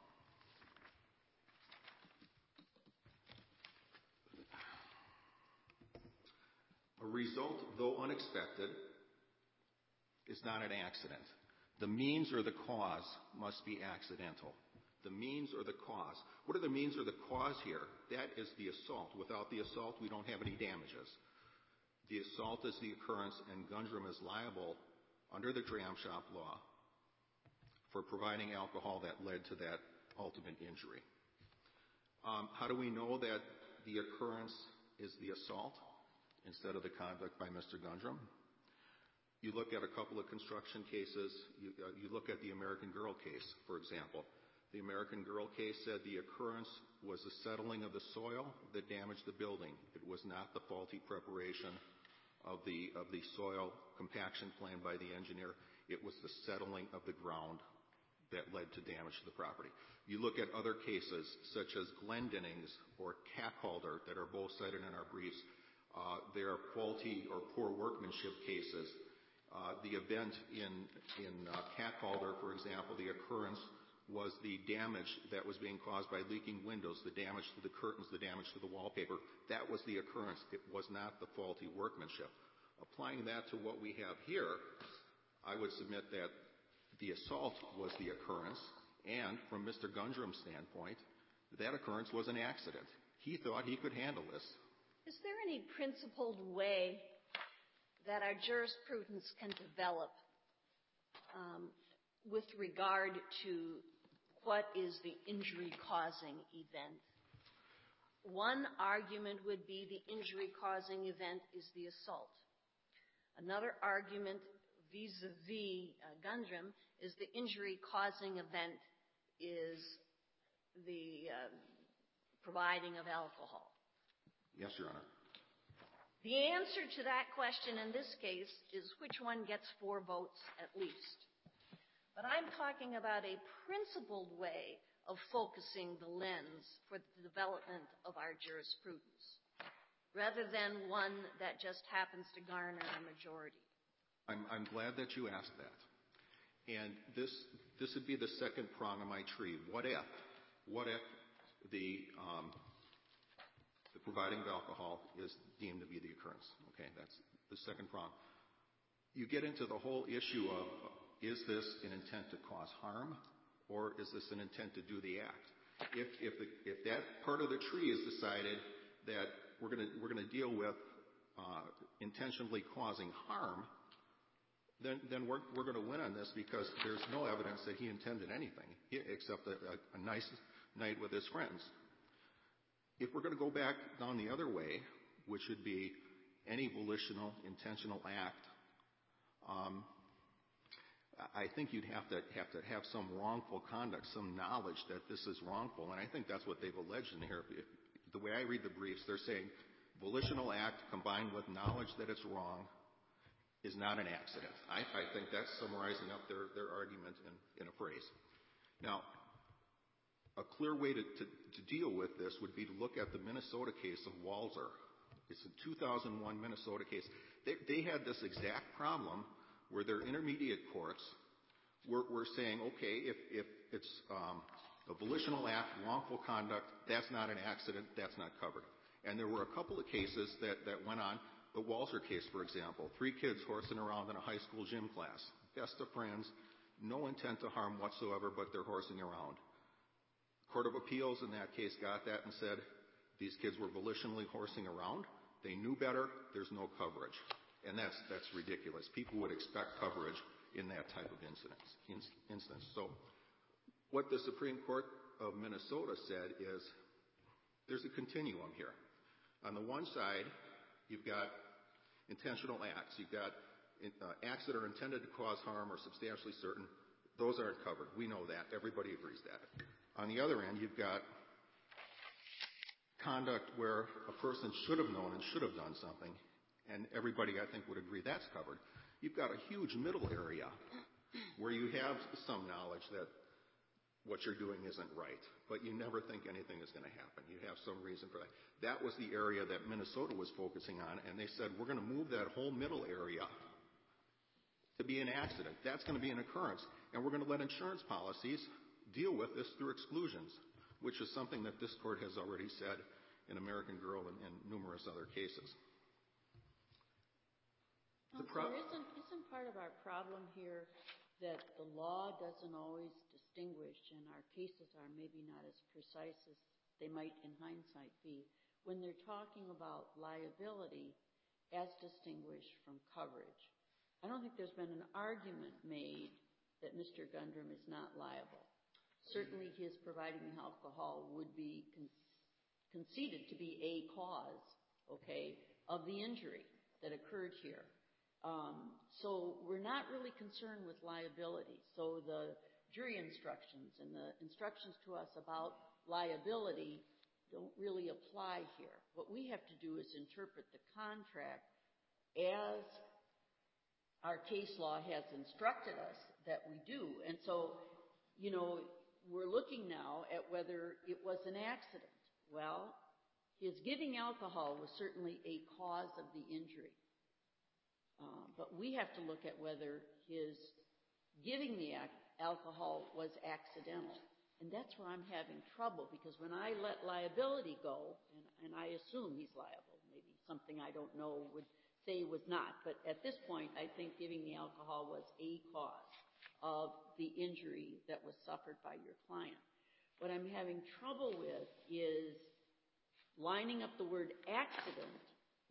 G: a result, though unexpected, is not an accident. The means or the cause must be accidental. The means or the cause. What are the means or the cause here? That is the assault. Without the assault, we don't have any damages. The assault is the occurrence, and Gundrum is liable under the dram shop law for providing alcohol that led to that ultimate injury. Um, how do we know that the occurrence is the assault instead of the conduct by Mister Gundrum? You look at a couple of construction cases. You, uh, you look at the American Girl case, for example. The American Girl case said the occurrence was the settling of the soil that damaged the building. It was not the faulty preparation of the of the soil compaction plan by the engineer. It was the settling of the ground that led to damage to the property. You look at other cases such as Glendennings or Cackhalder that are both cited in our briefs. Uh, they are faulty or poor workmanship cases. Uh, the event in in uh, Cackhalder, for example, the occurrence was the damage that was being caused by leaking windows, the damage to the curtains, the damage to the wallpaper. That was the occurrence. It was not the faulty workmanship. Applying that to what we have here, I would submit that the assault was the occurrence, and from Mister Gundrum's standpoint, that occurrence was an accident. He thought he could handle this.
E: Is there any any principled way that our jurisprudence can develop um, with regard to what is the injury-causing event? One argument would be the injury-causing event is the assault. Another argument vis-a-vis uh, Gundram is the injury-causing event is the uh, providing of alcohol.
G: Yes, Your Honor.
E: The answer to that question in this case is which one gets four votes at least. But I'm talking about a principled way of focusing the lens for the development of our jurisprudence, rather than one that just happens to garner a majority.
G: I'm, I'm glad that you asked that. And this this would be the second prong of my tree. What if? What if the um, the providing of alcohol is deemed to be the occurrence? Okay, that's the second prong. You get into the whole issue of, is this an intent to cause harm, or is this an intent to do the act? If if the, if that part of the tree is decided that we're going to we're going to deal with uh, intentionally causing harm, then then we're we're going to win on this because there's no evidence that he intended anything except a, a, a nice night with his friends. If we're going to go back down the other way, which would be any volitional, intentional act, um, I think you'd have to have to have some wrongful conduct, some knowledge that this is wrongful, and I think that's what they've alleged in here. If, the way I read the briefs, they're saying volitional act combined with knowledge that it's wrong is not an accident. I, I think that's summarizing up their, their argument in, in a phrase. Now, a clear way to, to, to deal with this would be to look at the Minnesota case of Walzer. It's a two thousand one Minnesota case. They, they had this exact problem where their intermediate courts were, were saying, okay, if, if it's um, a volitional act, wrongful conduct, that's not an accident, that's not covered. And there were a couple of cases that, that went on. The Walzer case, for example, three kids horsing around in a high school gym class, best of friends, no intent to harm whatsoever, but they're horsing around. Court of Appeals in that case got that and said these kids were volitionally horsing around. They knew better. There's no coverage. And that's that's ridiculous. People would expect coverage in that type of incidence, instance. So what the Supreme Court of Minnesota said is there's a continuum here. On the one side, you've got intentional acts. You've got uh, acts that are intended to cause harm or substantially certain. Those aren't covered. We know that. Everybody agrees that. On the other end, you've got conduct where a person should have known and should have done something, and everybody, I think, would agree that's covered. You've got a huge middle area where you have some knowledge that what you're doing isn't right, but you never think anything is going to happen. You have some reason for that. That was the area that Minnesota was focusing on, and they said, we're going to move that whole middle area to be an accident. That's going to be an occurrence, and we're going to let insurance policies deal with this through exclusions, which is something that this court has already said in American Girl and, and numerous other cases.
A: The pro- isn't, isn't part of our problem here that the law doesn't always distinguish, and our cases are maybe not as precise as they might in hindsight be, when they're talking about liability as distinguished from coverage. I don't think there's been an argument made that Mister Gundram is not liable. Certainly his providing alcohol would be con- conceded to be a cause, okay, of the injury that occurred here. Um, so we're not really concerned with liability. So the jury instructions and the instructions to us about liability don't really apply here. What we have to do is interpret the contract as our case law has instructed us that we do. And so, you know, we're looking now at whether it was an accident. Well, his giving alcohol was certainly a cause of the injury. Uh, but we have to look at whether his giving the ac- alcohol was accidental. And that's where I'm having trouble, because when I let liability go, and, and I assume he's liable, maybe something I don't know would say was not, but at this point I think giving the alcohol was a cause of the injury that was suffered by your client. What I'm having trouble with is lining up the word accident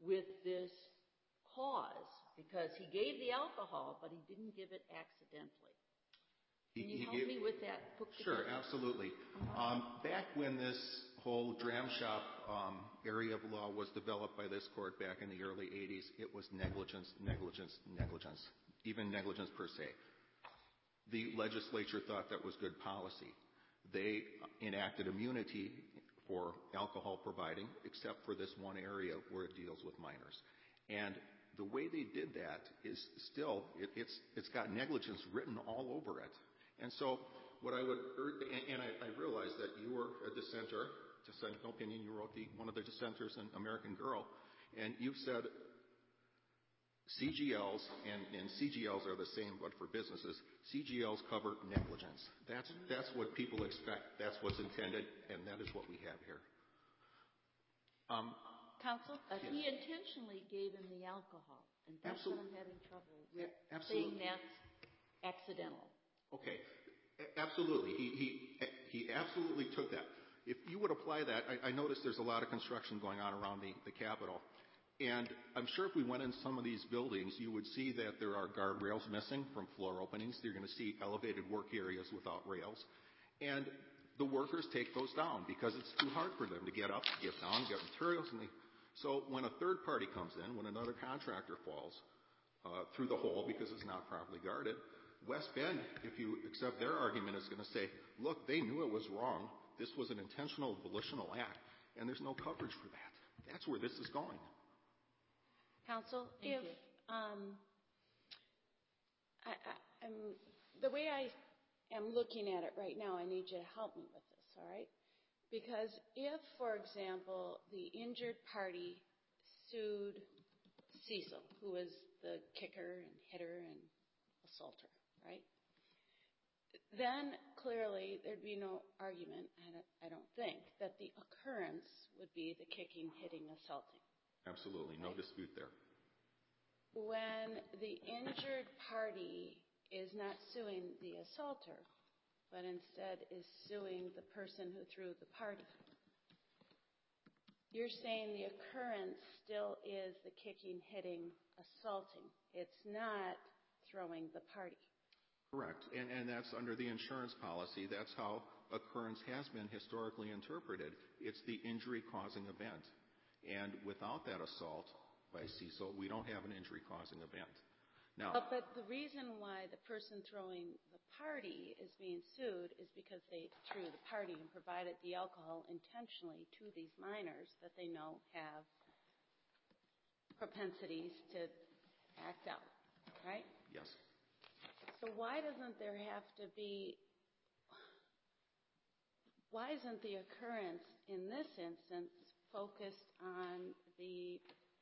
A: with this cause? Because he gave the alcohol, but he didn't give it accidentally. Can you
G: He- he
A: help
G: gave-
A: me with that? Put
G: Sure,
A: together?
G: absolutely. Um, back when this whole dram shop um, area of law was developed by this court back in the early eighties, it was negligence, negligence, negligence, even negligence per se. The legislature thought that was good policy. They enacted immunity for alcohol providing, except for this one area where it deals with minors. And the way they did that is still, it, it's, it's got negligence written all over it. And so what I would, and, and I, I realize that you were a dissenter, dissent no opinion, you wrote the, one of the dissenters in American Girl, and you've said C G Ls, and, and C G Ls are the same but for businesses, C G Ls cover negligence. That's, that's what people expect, that's what's intended, and that is what we have here. Um,
A: Counsel, uh,
G: Yes.
A: he intentionally gave him the alcohol, and that's
G: Absol-
A: what I'm having trouble with,
G: A- absolutely.
A: saying that's accidental.
G: Okay, A- absolutely. He, he, he absolutely took that. If you would apply that, I, I noticed there's a lot of construction going on around the, the Capitol. And I'm sure if we went in some of these buildings, you would see that there are guardrails missing from floor openings. You're going to see elevated work areas without rails. And the workers take those down because it's too hard for them to get up, get down, get materials. And they, so when a third party comes in, when another contractor falls uh, through the hole because it's not properly guarded, West Bend, if you accept their argument, is going to say, look, they knew it was wrong. This was an intentional volitional act, and there's no coverage for that. That's where this is going.
H: Counsel,
A: Thank
H: if
A: you.
H: um, I, I, I'm, the way I am looking at it right now, I need you to help me with this, all right? Because if, for example, the injured party sued Cecil, who is the kicker and hitter and assaulter, right? Then clearly there'd be no argument, I don't, I don't think, that the occurrence would be the kicking, hitting, assaulting.
G: Absolutely, no dispute there.
H: When the injured party is not suing the assaulter, but instead is suing the person who threw the party, you're saying the occurrence still is the kicking, hitting, assaulting. It's not throwing the party.
G: Correct. And, and that's under the insurance policy. That's how occurrence has been historically interpreted. It's the injury-causing event. And without that assault by Cecil, we don't have an injury-causing event. Now,
H: But, but the reason why the person throwing the party is being sued is because they threw the party and provided the alcohol intentionally to these minors that they know have propensities to act out, right?
G: yes.
H: So why doesn't there have to be, why isn't the occurrence in this instance focused on the,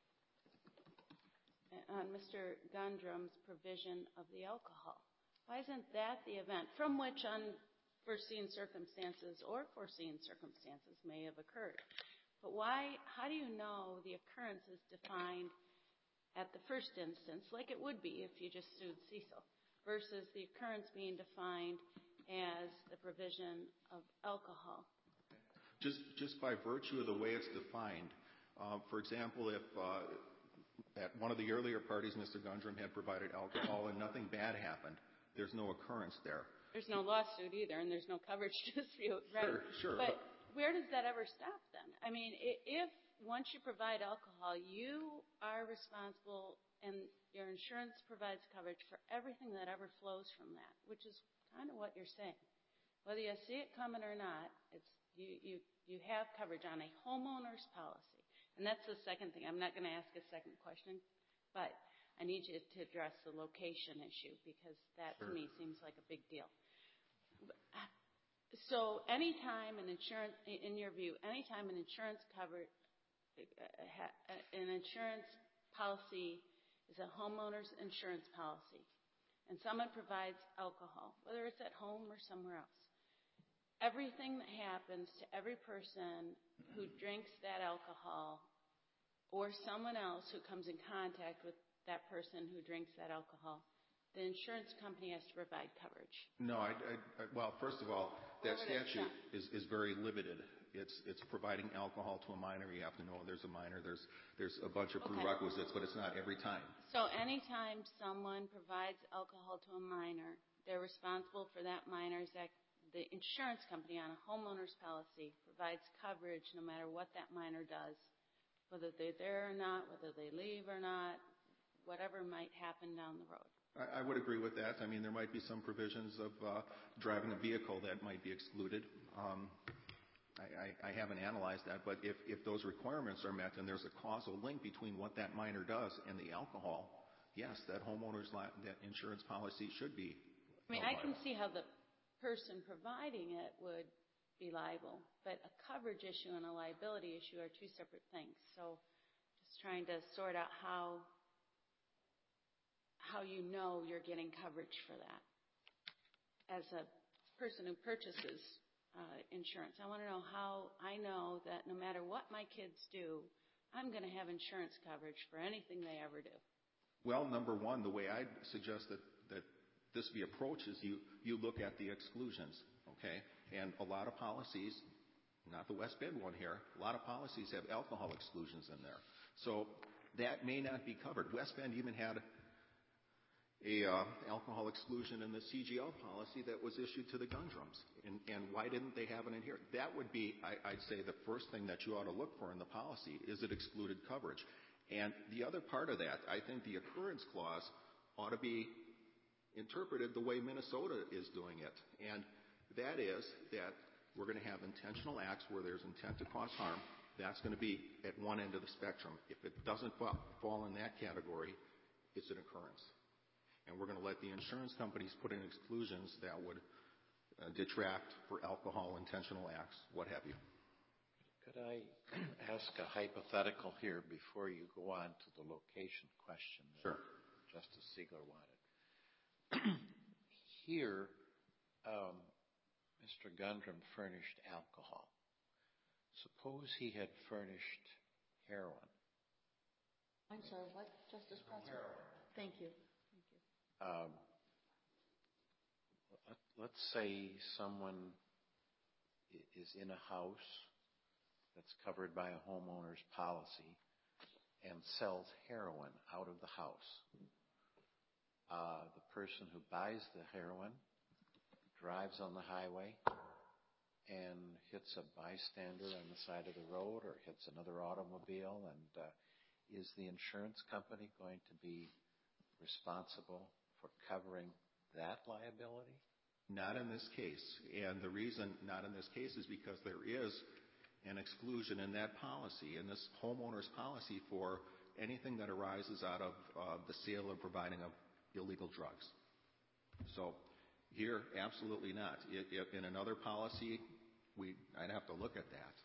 H: on Mister Gundrum's provision of the alcohol? Why isn't that the event from which unforeseen circumstances or foreseen circumstances may have occurred? But why, how do you know the occurrence is defined at the first instance, like it would be if you just sued Cecil, versus the occurrence being defined as the provision of alcohol?
G: Just, just by virtue of the way it's defined. Uh, for example, if uh, at one of the earlier parties, Mister Gundrum had provided alcohol and nothing bad happened, there's no occurrence there.
H: There's no lawsuit either, and there's no coverage dispute, right?
G: Sure, sure.
H: But where does that ever stop then? I mean, if once you provide alcohol, you are responsible and your insurance provides coverage for everything that ever flows from that, which is kind of what you're saying. Whether you see it coming or not, it's you, you, you have coverage on a homeowner's policy. And that's the second thing. I'm not going to ask a second question, but I need you to address the location issue because that
G: Sure.
H: to me seems like a big deal. So anytime an insurance, in your view, anytime an insurance cover, an insurance policy is a homeowner's insurance policy, and someone provides alcohol, whether it's at home or somewhere else, everything that happens to every person who drinks that alcohol or someone else who comes in contact with that person who drinks that alcohol, the insurance company has to provide coverage.
G: No, I, I, I, well, first of all, that
H: Where would it
G: statute
H: stop?
G: is, is very limited. it's it's providing alcohol to a minor. You have to know there's a minor. There's there's a bunch of prerequisites, but it's not every time.
H: So anytime someone provides alcohol to a minor, they're responsible for that minor's act. The insurance company on a homeowner's policy provides coverage no matter what that minor does, whether they're there or not, whether they leave or not, whatever might happen down the road.
G: I, I would agree with that. I mean, there might be some provisions of uh, driving a vehicle that might be excluded. Um, I, I, I haven't analyzed that, but if, if those requirements are met and there's a causal link between what that minor does and the alcohol, yes, that homeowner's li- that insurance policy should be.
H: I mean, I can see how the person providing it would be liable, but a coverage issue and a liability issue are two separate things. So just trying to sort out how how you know you're getting coverage for that. As a person who purchases uh, insurance, I want to know how I know that no matter what my kids do, I'm going to have insurance coverage for anything they ever do.
G: Well, number one, the way I'd suggest that, that this be approached is you, you look at the exclusions, okay? And a lot of policies, not the West Bend one here, a lot of policies have alcohol exclusions in there. So that may not be covered. West Bend even had a uh, alcohol exclusion in the C G L policy that was issued to the gun drums. And, and why didn't they have it in here? That would be, I, I'd say, the first thing that you ought to look for in the policy. Is it excluded coverage? And the other part of that, I think the occurrence clause ought to be interpreted the way Minnesota is doing it. And that is that we're going to have intentional acts where there's intent to cause harm. That's going to be at one end of the spectrum. If it doesn't fall in that category, it's an occurrence. And we're going to let the insurance companies put in exclusions that would uh, detract for alcohol, intentional acts, what have you.
D: Could I ask a hypothetical here before you go on to the location question that
G: Sure.
D: Justice Siegler wanted? Here, um, Mister Gundrum furnished alcohol. Suppose he had furnished heroin.
A: I'm sorry, what, Justice Prosser? Thank you. Thank you.
D: Um, let, let's say someone is in a house that's covered by a homeowner's policy and sells heroin out of the house. Uh, the person who buys the heroin drives on the highway and hits a bystander on the side of the road or hits another automobile, and uh, is the insurance company going to be responsible for covering that liability?
G: Not in this case. And the reason not in this case is because there is an exclusion in that policy, in this homeowner's policy, for anything that arises out of uh, the sale or providing of illegal drugs. So here, absolutely not. If, if in another policy, we, I'd have to look at that.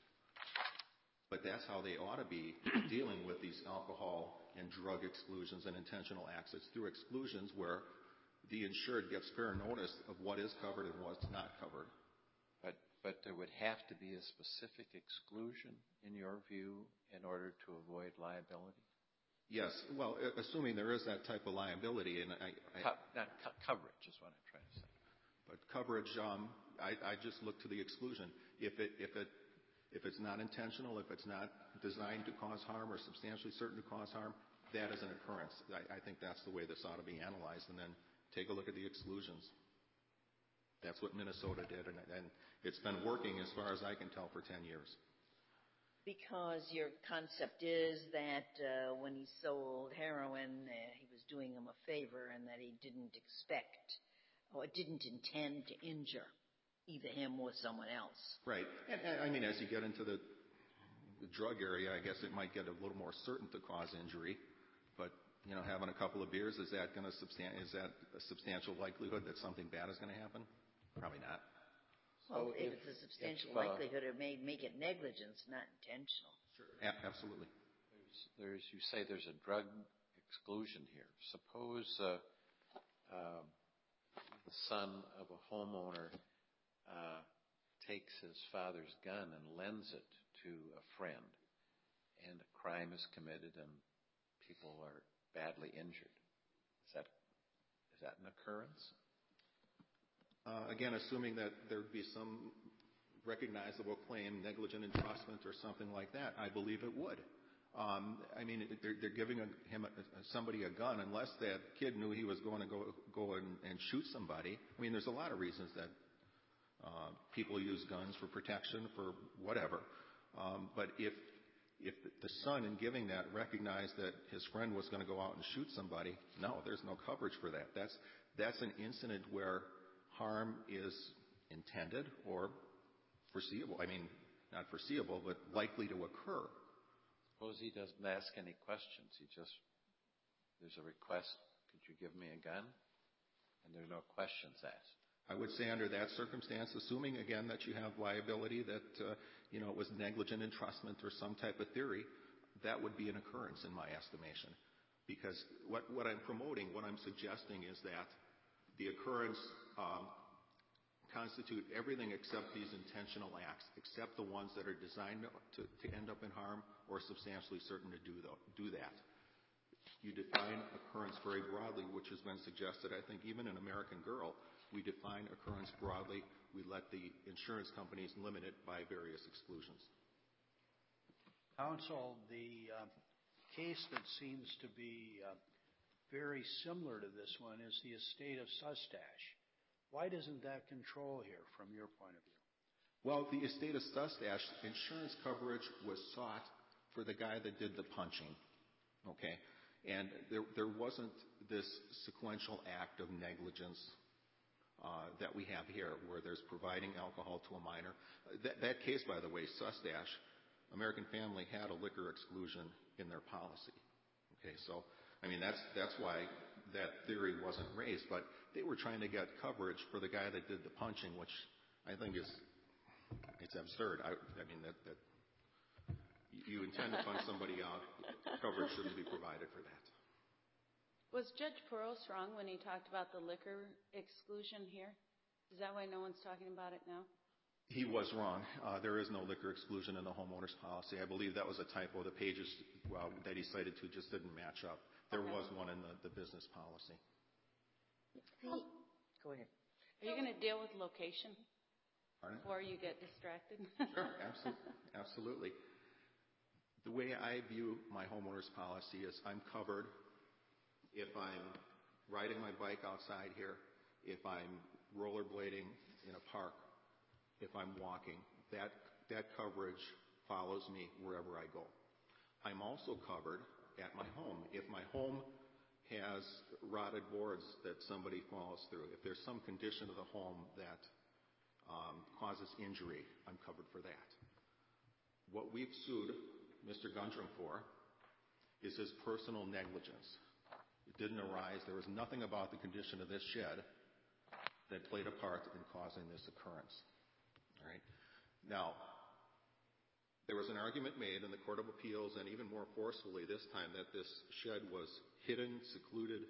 G: But that's how they ought to be dealing with these alcohol and drug exclusions and intentional acts. It's through exclusions where the insured gets fair notice of what is covered and what's not covered.
D: But, but there would have to be a specific exclusion, in your view, in order to avoid liability?
G: Yes. Well, assuming there is that type of liability, and I, I
D: Co- not co- coverage is what I'm trying to say.
G: But coverage, um, I, I just look to the exclusion. If it, if it, if it's not intentional, if it's not designed to cause harm or substantially certain to cause harm, that is an occurrence. I, I think that's the way this ought to be analyzed. And then take a look at the exclusions. That's what Minnesota did, and, and it's been working as far as I can tell for ten years.
A: Because your concept is that uh, when he sold heroin, uh, he was doing him a favor and that he didn't expect or didn't intend to injure either him or someone else.
G: Right. And, and I mean, as you get into the, the drug area, I guess it might get a little more certain to cause injury. But, you know, having a couple of beers, is that going to substan- is that a substantial likelihood that something bad is going to happen? Probably not.
A: Well,
D: So
A: if,
D: if
A: it's a substantial
D: if, uh,
A: likelihood, it may make it negligence, not intentional.
G: Sure. A- absolutely.
D: There's, there's, you say there's a drug exclusion here. Suppose uh, uh, the son of a homeowner uh, takes his father's gun and lends it to a friend, and a crime is committed and people are badly injured. Is that is that an occurrence?
G: Uh, again, assuming that there would be some recognizable claim, negligent entrustment or something like that, I believe it would. Um, I mean, they're, they're giving a, him a, somebody a gun unless that kid knew he was going to go go and, and shoot somebody. I mean, there's a lot of reasons that uh, people use guns for protection, for whatever. Um, but if if the son, in giving that, recognized that his friend was going to go out and shoot somebody, no, there's no coverage for that. That's that's an incident where harm is intended or foreseeable. I mean, not foreseeable, but likely to occur.
D: Suppose he doesn't ask any questions. He just, there's a request, could you give me a gun? And there are no questions asked.
G: I would say under that circumstance, assuming, again, that you have liability, that, uh, you know, it was negligent entrustment or some type of theory, that would be an occurrence in my estimation. Because what, what I'm promoting, what I'm suggesting is that the occurrence um, constitute everything except these intentional acts, except the ones that are designed to, to end up in harm or substantially certain to do, though, do that. You define occurrence very broadly, which has been suggested, I think, even in American Girl. We define occurrence broadly. We let the insurance companies limit it by various exclusions.
C: Counsel, the uh, case that seems to be uh, very similar to this one is the estate of Sustache. Why doesn't that control here from your point of view?
G: Well, the estate of Sustache, insurance coverage was sought for the guy that did the punching, okay? And there, there wasn't this sequential act of negligence uh, that we have here, where there's providing alcohol to a minor. That, that case, by the way, Sustache, American Family had a liquor exclusion in their policy. Okay, so I mean that's that's why that theory wasn't raised, but they were trying to get coverage for the guy that did the punching, which I think is it's absurd. I, I mean that, that you intend to punch somebody out, coverage shouldn't be provided for that.
H: Was Judge Peros wrong when he talked about the liquor exclusion here? Is that why no one's talking about it now?
G: He was wrong. Uh, there is no liquor exclusion in the homeowner's policy. I believe that was a typo. The pages well, that he cited to just didn't match up. There okay. was one in the, the business policy.
A: Oh. Go ahead.
H: Are you going to deal with location
G: Pardon?
H: before you get distracted?
G: Sure, absolutely. absolutely. The way I view my homeowner's policy is I'm covered if I'm riding my bike outside here, if I'm rollerblading in a park, if I'm walking. That, that coverage follows me wherever I go. I'm also covered at my home. If my home has rotted boards that somebody falls through, if there's some condition of the home that um, causes injury, I'm covered for that. What we've sued Mister Gundrum for is his personal negligence. It didn't arise. There was nothing about the condition of this shed that played a part in causing this occurrence. All right. Now, there was an argument made in the Court of Appeals, and even more forcefully this time, that this shed was hidden, secluded.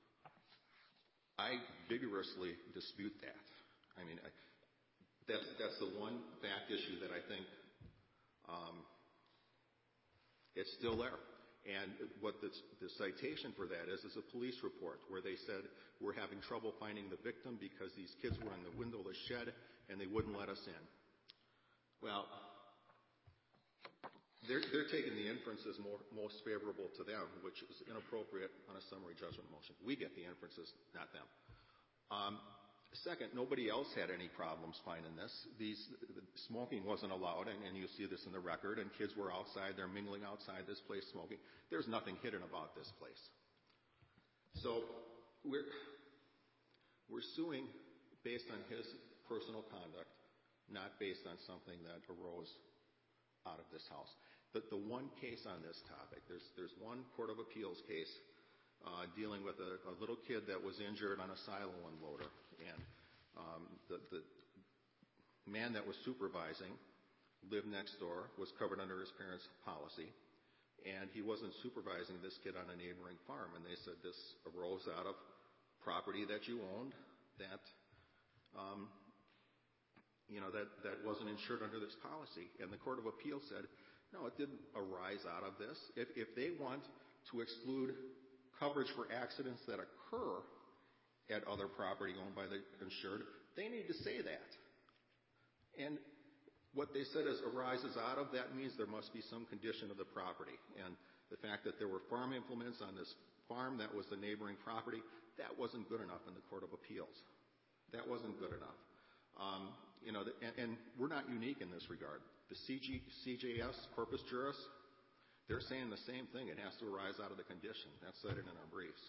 G: I vigorously dispute that. I mean, I, that's, that's the one fact issue that I think um, it's still there. And what the, the citation for that is is a police report where they said we're having trouble finding the victim because these kids were in the windowless shed and they wouldn't let us in. Well, they're, they're taking the inferences more, most favorable to them, which is inappropriate on a summary judgment motion. We get the inferences, not them. Um, second, nobody else had any problems finding this. These, the smoking wasn't allowed, and, and you see this in the record, and kids were outside. They're mingling outside this place smoking. There's nothing hidden about this place. So we're, we're suing based on his personal conduct, not based on something that arose out of this house. The, the one case on this topic, there's, there's one Court of Appeals case uh, dealing with a, a little kid that was injured on a silo unloader. And um, the, the man that was supervising lived next door, was covered under his parents' policy, and he wasn't supervising this kid on a neighboring farm. And they said this arose out of property that you owned that um, you know, that, that wasn't insured under this policy. And the Court of Appeals said, no, it didn't arise out of this. If, if they want to exclude coverage for accidents that occur at other property owned by the insured, they need to say that. And What they said is arises out of, that means there must be some condition of the property. And the fact that there were farm implements on this farm that was the neighboring property, that wasn't good enough in the Court of Appeals. That wasn't good enough. Um, you know, and, and we're not unique in this regard. The C G, C J S, Corpus Juris, they're saying the same thing. It has to arise out of the condition. That's cited in our briefs.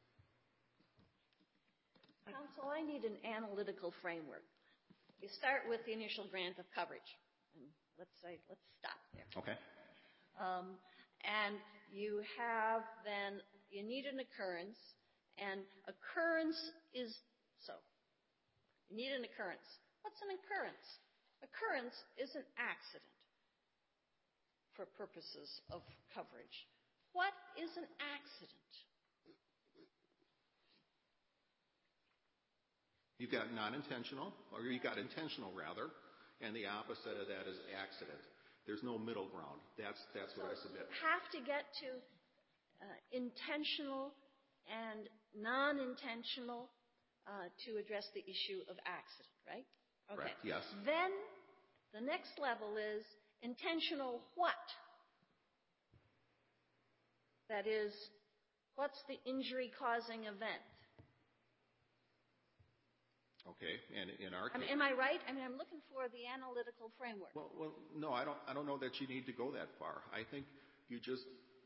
E: Counsel, I need an analytical framework. You start with the initial grant of coverage. And let's say, let's stop there.
G: Okay.
E: Um, and you have then, you need an occurrence, and occurrence is, so, you need an occurrence. What's an occurrence? Occurrence is an accident for purposes of coverage. What is an accident?
G: You've got non-intentional, or you've got intentional rather, and the opposite of that is accident. There's no middle ground. That's that's what
E: so
G: I submit.
E: You have to get to uh, intentional and non-intentional uh, to address the issue of accident, right? Okay.
G: Correct, yes.
E: Then the next level is intentional what? That is, what's the injury-causing event?
G: Okay, and in our
E: I mean,
G: case,
E: am I right? I mean, I'm looking for the analytical framework.
G: well, well, no, I don't. I don't know that you need to go that far. I think you just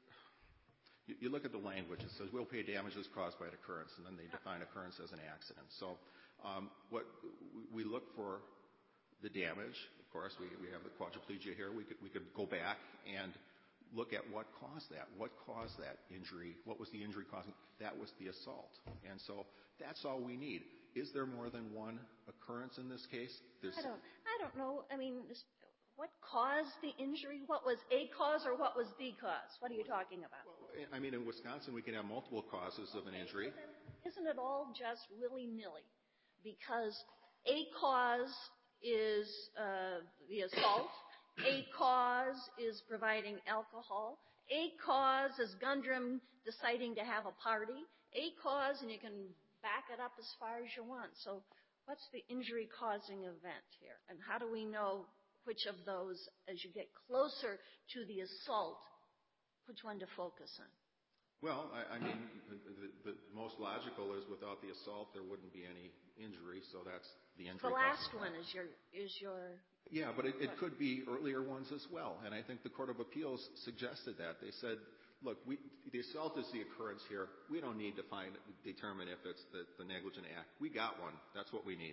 G: you, you look at the language. It says we'll pay damages caused by an occurrence, and then they define occurrence as an accident. So, um, what we look for the damage. Of course, we we have the quadriplegia here. We could we could go back and look at what caused that. What caused that injury? What was the injury causing? That was the assault. And so that's all we need. Is there more than one occurrence in this case? There's
E: I don't, I don't know. I mean, this, what caused the injury? What was a cause or what was the cause? What are you talking about?
G: Well, I mean, in Wisconsin, we can have multiple causes of an injury.
E: Isn't it all just willy-nilly? Because a cause is uh, the assault. A cause is providing alcohol. A cause is Gundram deciding to have a party. A cause, and you can back it up as far as you want. So what's the injury-causing event here? And how do we know which of those, as you get closer to the assault, which one to focus on?
G: Well, I, I mean, the, the most logical is without the assault, there wouldn't be any injury, so that's the injury.
E: The last one is your is your.
G: Yeah, but it, it could be earlier ones as well, and I think the Court of Appeals suggested that. They said, look, we, the assault is the occurrence here. We don't need to find determine if it's the, the negligent act. We got one. That's what we need.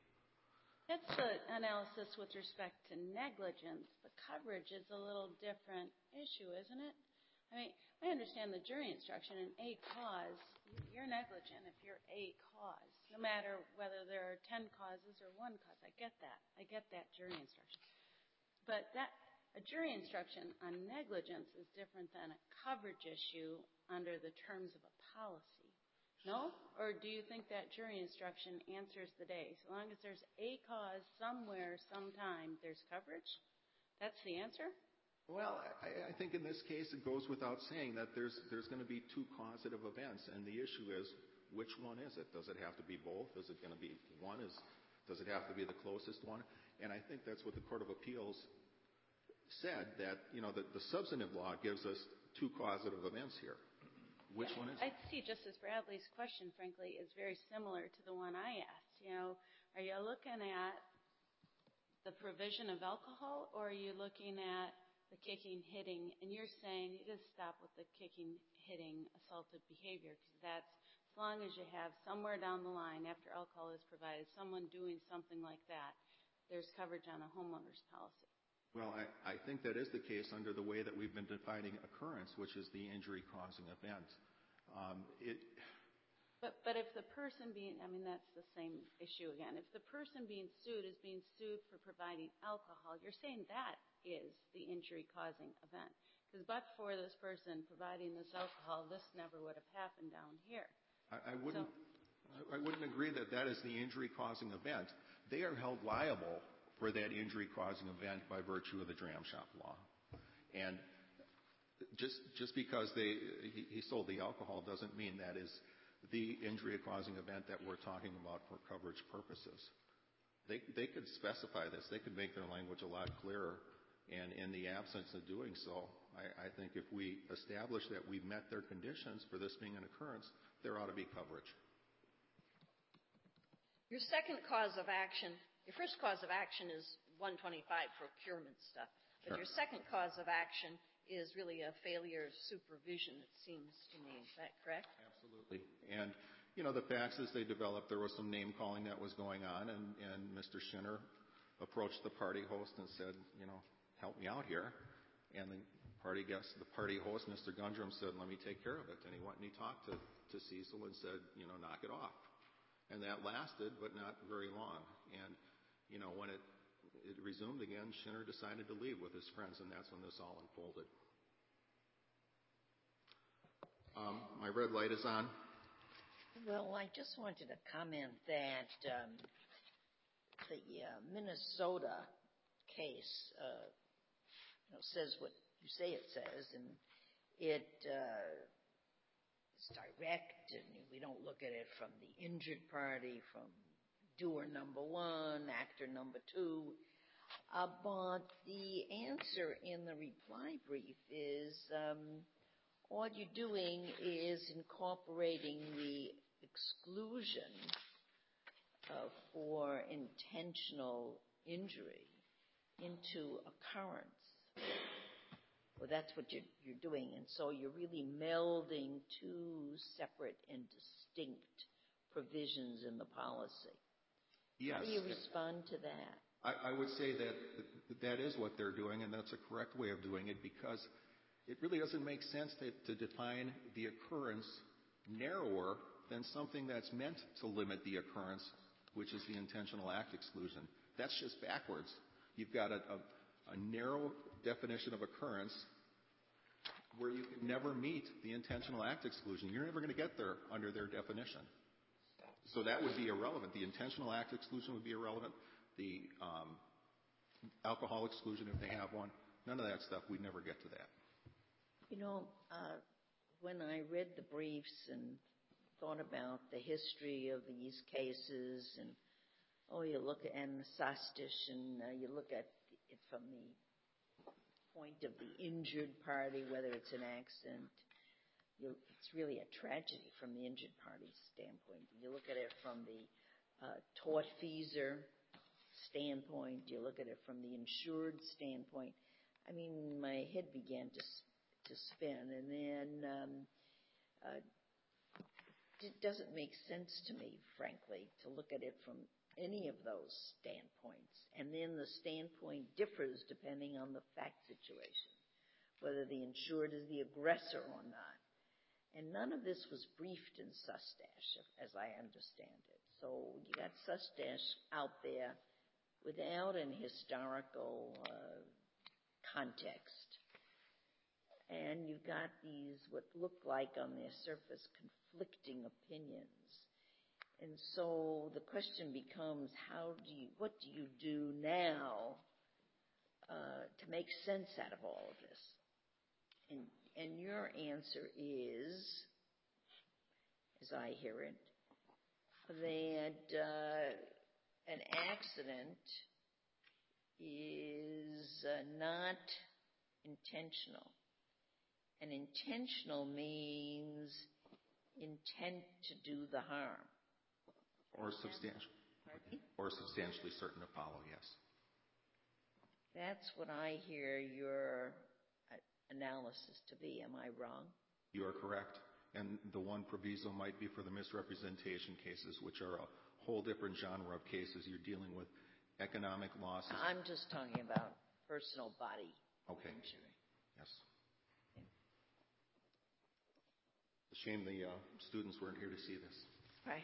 H: That's the analysis with respect to negligence. The coverage is a little different issue, isn't it? I mean, I understand the jury instruction in a cause. You're negligent if you're a cause, no matter whether there are ten causes or one cause. I get that. I get that jury instruction. But that a jury instruction on negligence is different than a coverage issue under the terms of a policy. No? Or do you think that jury instruction answers the day? So long as there's a cause somewhere, sometime, there's coverage? That's the answer?
G: Well, I, I think in this case it goes without saying that there's there's going to be two causative events, and the issue is which one is it? Does it have to be both? Is it going to be one? Is does it have to be the closest one? And I think that's what the Court of Appeals said, that you know the, the substantive law gives us two causative events here. Which one is it?
H: I see Justice Bradley's question, frankly, is very similar to the one I asked. You know, are you looking at the provision of alcohol, or are you looking at the kicking, hitting, and you're saying you just stop with the kicking, hitting, assaultive behavior, because that's, as long as you have somewhere down the line after alcohol is provided, someone doing something like that, there's coverage on a homeowner's policy.
G: Well, I, I think that is the case under the way that we've been defining occurrence, which is the injury-causing event. Um, it,
H: But but if the person being, I mean, that's the same issue again. If the person being sued is being sued for providing alcohol, you're saying that is the injury-causing event. Because but for this person providing this alcohol, this never would have happened down here.
G: I, I wouldn't.
H: So,
G: I wouldn't agree that that is the injury-causing event. They are held liable for that injury-causing event by virtue of the dram shop law, and just just because they he, he sold the alcohol doesn't mean that is the injury-causing event that we're talking about for coverage purposes. they, they could specify this. They could make their language a lot clearer. And in the absence of doing so, I, I think if we establish that we've met their conditions for this being an occurrence, there ought to be coverage.
E: Your second cause of action, your first cause of action is one twenty-five procurement stuff. But
G: Sure.
E: your second cause of action is really a failure of supervision, it seems to me. Is that correct?
G: Absolutely. And, you know, the facts as they developed, there was some name calling that was going on, and, and Mister Schinner approached the party host and said, you know, help me out here. And the party guest, the party host, Mister Gundrum, said, let me take care of it. And he went and he talked to, to Cecil and said, you know, knock it off. And that lasted, but not very long. And, you know, when it, it resumed again, Schinner decided to leave with his friends, and that's when this all unfolded. Um, my red light is on.
A: Well, I just wanted to comment that um, the uh, Minnesota case uh, you know, says what you say it says, and it uh, is direct, and we don't look at it from the injured party, from doer number one, actor number two. Uh, but the answer in the reply brief is um, all you're doing is incorporating the exclusion uh, for intentional injury into occurrence. Well, that's what you're, you're doing. And so you're really melding two separate and distinct provisions in the policy.
G: Yes.
A: How do you respond to that?
G: I, I would say that that is what they're doing, and that's a correct way of doing it, because it really doesn't make sense to, to define the occurrence narrower than something that's meant to limit the occurrence, which is the intentional act exclusion. That's just backwards. You've got a, a, a narrow definition of occurrence where you can never meet the intentional act exclusion. You're never going to get there under their definition. So that would be irrelevant. The intentional act exclusion would be irrelevant. The um, alcohol exclusion, if they have one, none of that stuff, we'd never get to that.
A: You know, uh, when I read the briefs and thought about the history of these cases, and oh, you look at and Sastish, and uh, you look at it from the point of the injured party, whether it's an accident. You, it's really a tragedy from the injured party's standpoint. You look at it from the uh, tortfeasor standpoint. You look at it from the insured standpoint. I mean, my head began to to spin, and then um, uh, it doesn't make sense to me, frankly, to look at it from any of those standpoints. And then the standpoint differs depending on the fact situation, whether the insured is the aggressor or not. And none of this was briefed in Sustash, as I understand it. So you got Sustash out there without an historical uh, context. And you've got these, what look like on their surface, conflicting opinions. And so the question becomes, how do you, what do you do now uh, to make sense out of all of this? And And your answer is, as I hear it, that uh, an accident is uh, not intentional. And intentional means intent to do the harm.
G: Or substantial, or substantially certain to follow, yes.
A: That's what I hear your analysis to be. Am I wrong?
G: You are correct. And the one proviso might be for the misrepresentation cases, which are a whole different genre of cases. You're dealing with economic losses.
A: I'm just talking about personal body
G: okay.
A: injury.
G: Yes. It's a shame the uh, students weren't here to see this.
A: Right.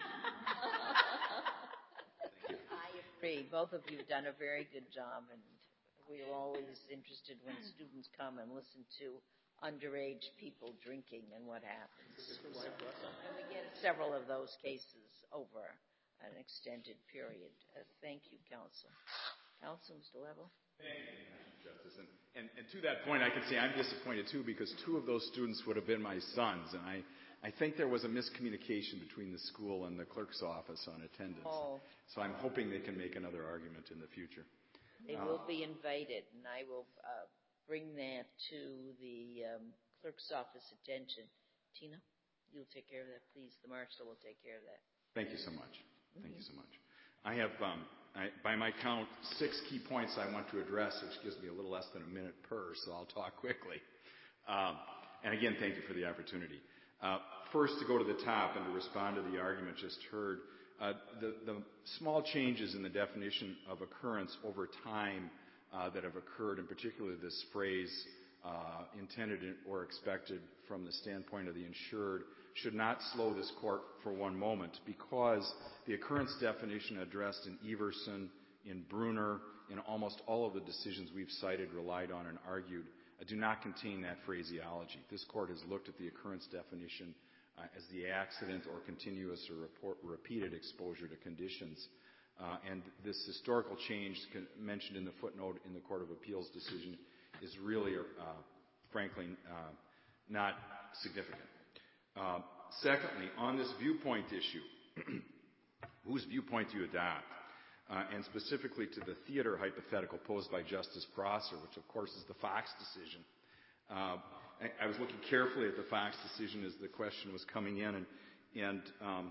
G: Thank you.
A: I agree. Both of you have done a very good job, and we're always interested when students come and listen to underage people drinking and what happens. So, and we get several of those cases over an extended period. Uh, thank you, Counsel. Counsel, Mister Level?
B: Thank you, Mister Justice. And, and, and to that point, I can say I'm disappointed too because two of those students would have been my sons, and I, I think there was a miscommunication between the school and the clerk's office on attendance.
A: Oh.
B: So I'm hoping they can make another argument in the future.
A: They will be invited, and I will uh, bring that to the um, clerk's office attention. Tina, you'll take care of that, please. The marshal will take care of that.
B: Thank you so much. Thank you so much. I have, um, I, by my count, six key points I want to address, which gives me a little less than a minute per, so I'll talk quickly. Um, and again, thank you for the opportunity. Uh, first, to go to the top and to respond to the argument just heard, uh, the, the small changes in the definition of occurrence over time uh, that have occurred, in particular this phrase, uh, intended or expected from the standpoint of the insured, should not slow this court for one moment because the occurrence definition addressed in Everson, in Bruner, in almost all of the decisions we've cited, relied on, and argued uh, do not contain that phraseology. This court has looked at the occurrence definition uh, as the accident or continuous or report, repeated exposure to conditions. Uh, and this historical change con- mentioned in the footnote in the Court of Appeals decision is really, uh, frankly, uh, not significant. Uh, secondly, on this viewpoint issue, whose viewpoint do you adopt? Uh, and specifically to the theater hypothetical posed by Justice Prosser, which of course is the Fox decision. Uh, I, I was looking carefully at the Fox decision as the question was coming in, and, and um,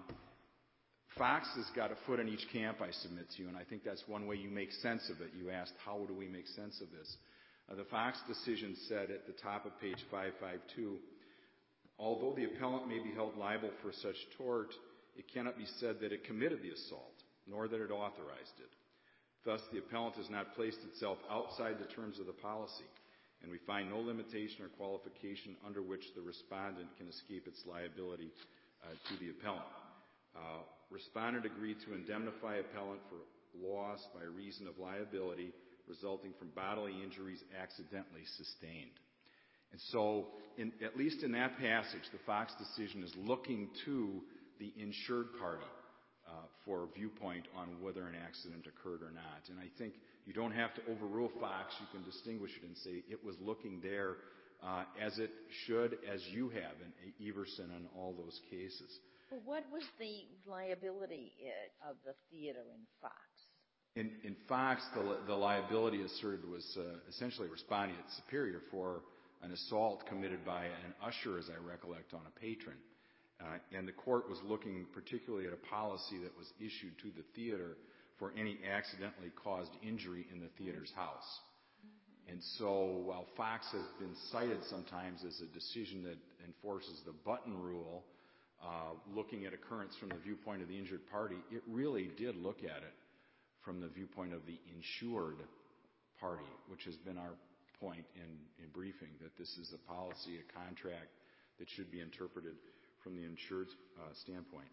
B: Fox has got a foot in each camp, I submit to you, and I think that's one way you make sense of it. You asked, how do we make sense of this? Uh, the Fox decision said at the top of page five fifty-two, although the appellant may be held liable for such tort, it cannot be said that it committed the assault, nor that it authorized it. Thus, the appellant has not placed itself outside the terms of the policy, and we find no limitation or qualification under which the respondent can escape its liability uh, to the appellant. Uh, respondent agreed to indemnify appellant for loss by reason of liability resulting from bodily injuries accidentally sustained. And so, in, at least in that passage, the Fox decision is looking to the insured party uh, for a viewpoint on whether an accident occurred or not. And I think you don't have to overrule Fox. You can distinguish it and say it was looking there uh, as it should, as you have in Everson and all those cases.
A: Well, what was the liability uh, of the theater in Fox?
B: In, in Fox, the, the liability asserted was uh, essentially responding at superior for an assault committed by an usher, as I recollect, on a patron. Uh, and the court was looking particularly at a policy that was issued to the theater for any accidentally caused injury in the theater's house. Mm-hmm. And so while Fox has been cited sometimes as a decision that enforces the Button Rule, uh, looking at occurrence from the viewpoint of the injured party, it really did look at it from the viewpoint of the insured party, which has been our point in, in briefing, that this is a policy, a contract that should be interpreted from the insured uh, standpoint.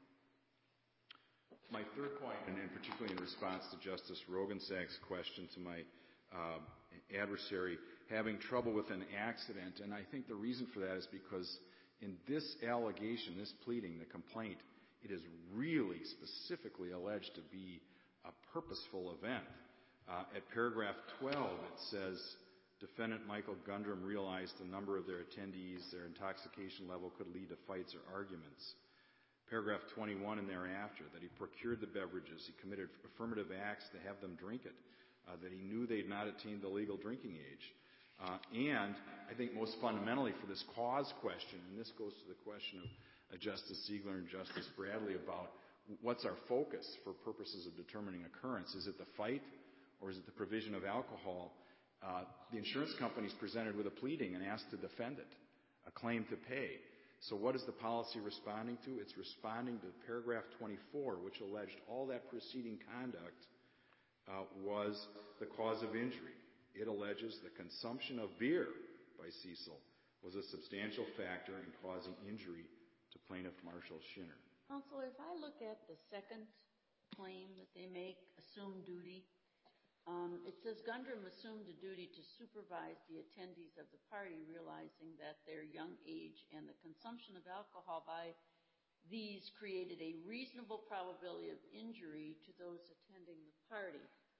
B: My third point, and in particularly in response to Justice Rogensag's question to my uh, adversary, having trouble with an accident, and I think the reason for that is because in this allegation, this pleading, the complaint, it is really specifically alleged to be a purposeful event. Uh, at paragraph twelve, it says, Defendant Michael Gundrum realized the number of their attendees, their intoxication level could lead to fights or arguments. Paragraph twenty-one and thereafter, that he procured the beverages, he committed affirmative acts to have them drink it, uh, that he knew they had not attained the legal drinking age. Uh, and I think most fundamentally for this cause question, and this goes to the question of uh, Justice Ziegler and Justice Bradley about what's our focus for purposes of determining occurrence? Is it the fight or is it the provision of alcohol? Uh, the insurance company is presented with a pleading and asked to defend it, a claim to pay. So what is the policy responding to? It's responding to paragraph twenty-four, which alleged all that preceding conduct uh, was the cause of injury. It alleges the consumption of beer by Cecil was a substantial factor in causing injury to plaintiff Marshall Schinner.
A: Counselor, if I look at the second claim that they make, assumed duty, um, it says Gundrum assumed a duty to supervise the attendees of the party, realizing that their young age and the consumption of alcohol by these created a reasonable probability of injury to those attending the party.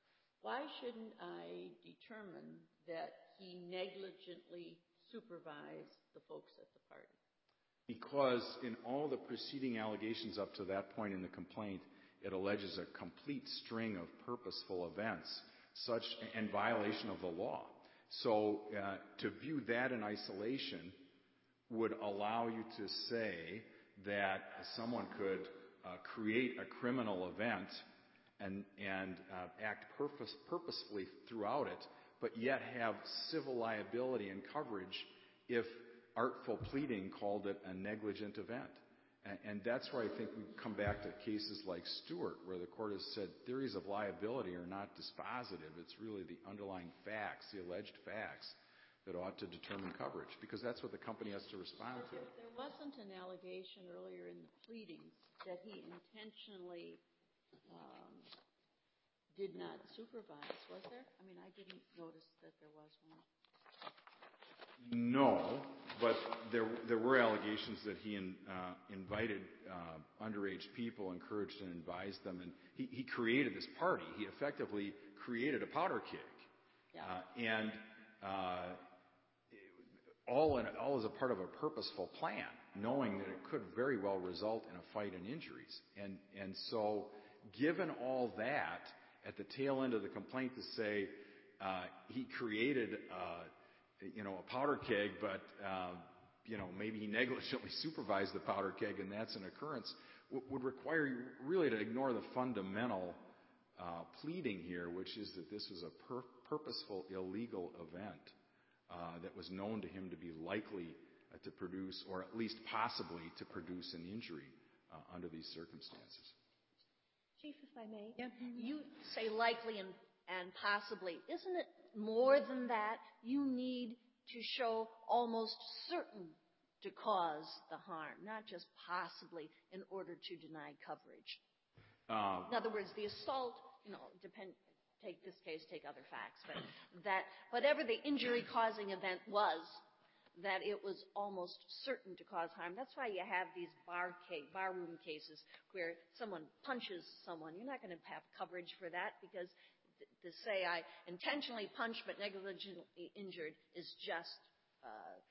A: why shouldn't I determine that he negligently supervised the folks at the party?
B: Because in all the preceding allegations up to that point in the complaint, it alleges a complete string of purposeful events, such and violation of the law. So uh, to view that in isolation would allow you to say that someone could uh, create a criminal event and, and uh, act purpose, purposefully throughout it, but yet have civil liability and coverage if artful pleading called it a negligent event. And, and that's where I think we come back to cases like Stewart, where the court has said theories of liability are not dispositive. It's really the underlying facts, the alleged facts, that ought to determine coverage, because that's what the company has to respond to.
A: There, there wasn't an allegation earlier in the pleadings that he intentionally um, did not supervise, was there? I mean, I didn't notice that there was one.
B: No, but there there were allegations that he in, uh, invited uh, underage people, encouraged and advised them, and he, he created this party. He effectively created a powder keg,
A: Yeah.
B: uh, and uh, all in, all as a part of a purposeful plan, knowing that it could very well result in a fight and injuries. And and so, given all that, at the tail end of the complaint, to say uh, he created. Uh, you know, a powder keg, but, uh, you know, maybe he negligently supervised the powder keg and that's an occurrence, w- would require you really to ignore the fundamental uh, pleading here, which is that this was a pur- purposeful, illegal event uh, that was known to him to be likely uh, to produce, or at least possibly to produce an injury uh, under these circumstances.
E: Chief, if I may, you say likely and, and possibly. Isn't it more than that? You need to show almost certain to cause the harm, not just possibly in order to deny coverage.
B: Uh,
E: in other words, the assault, you know, depend, take this case, take other facts, but that whatever the injury-causing event was, that it was almost certain to cause harm. That's why you have these bar case, barroom cases where someone punches someone. You're not going to have coverage for that, because to say I intentionally punched but negligently injured is just uh,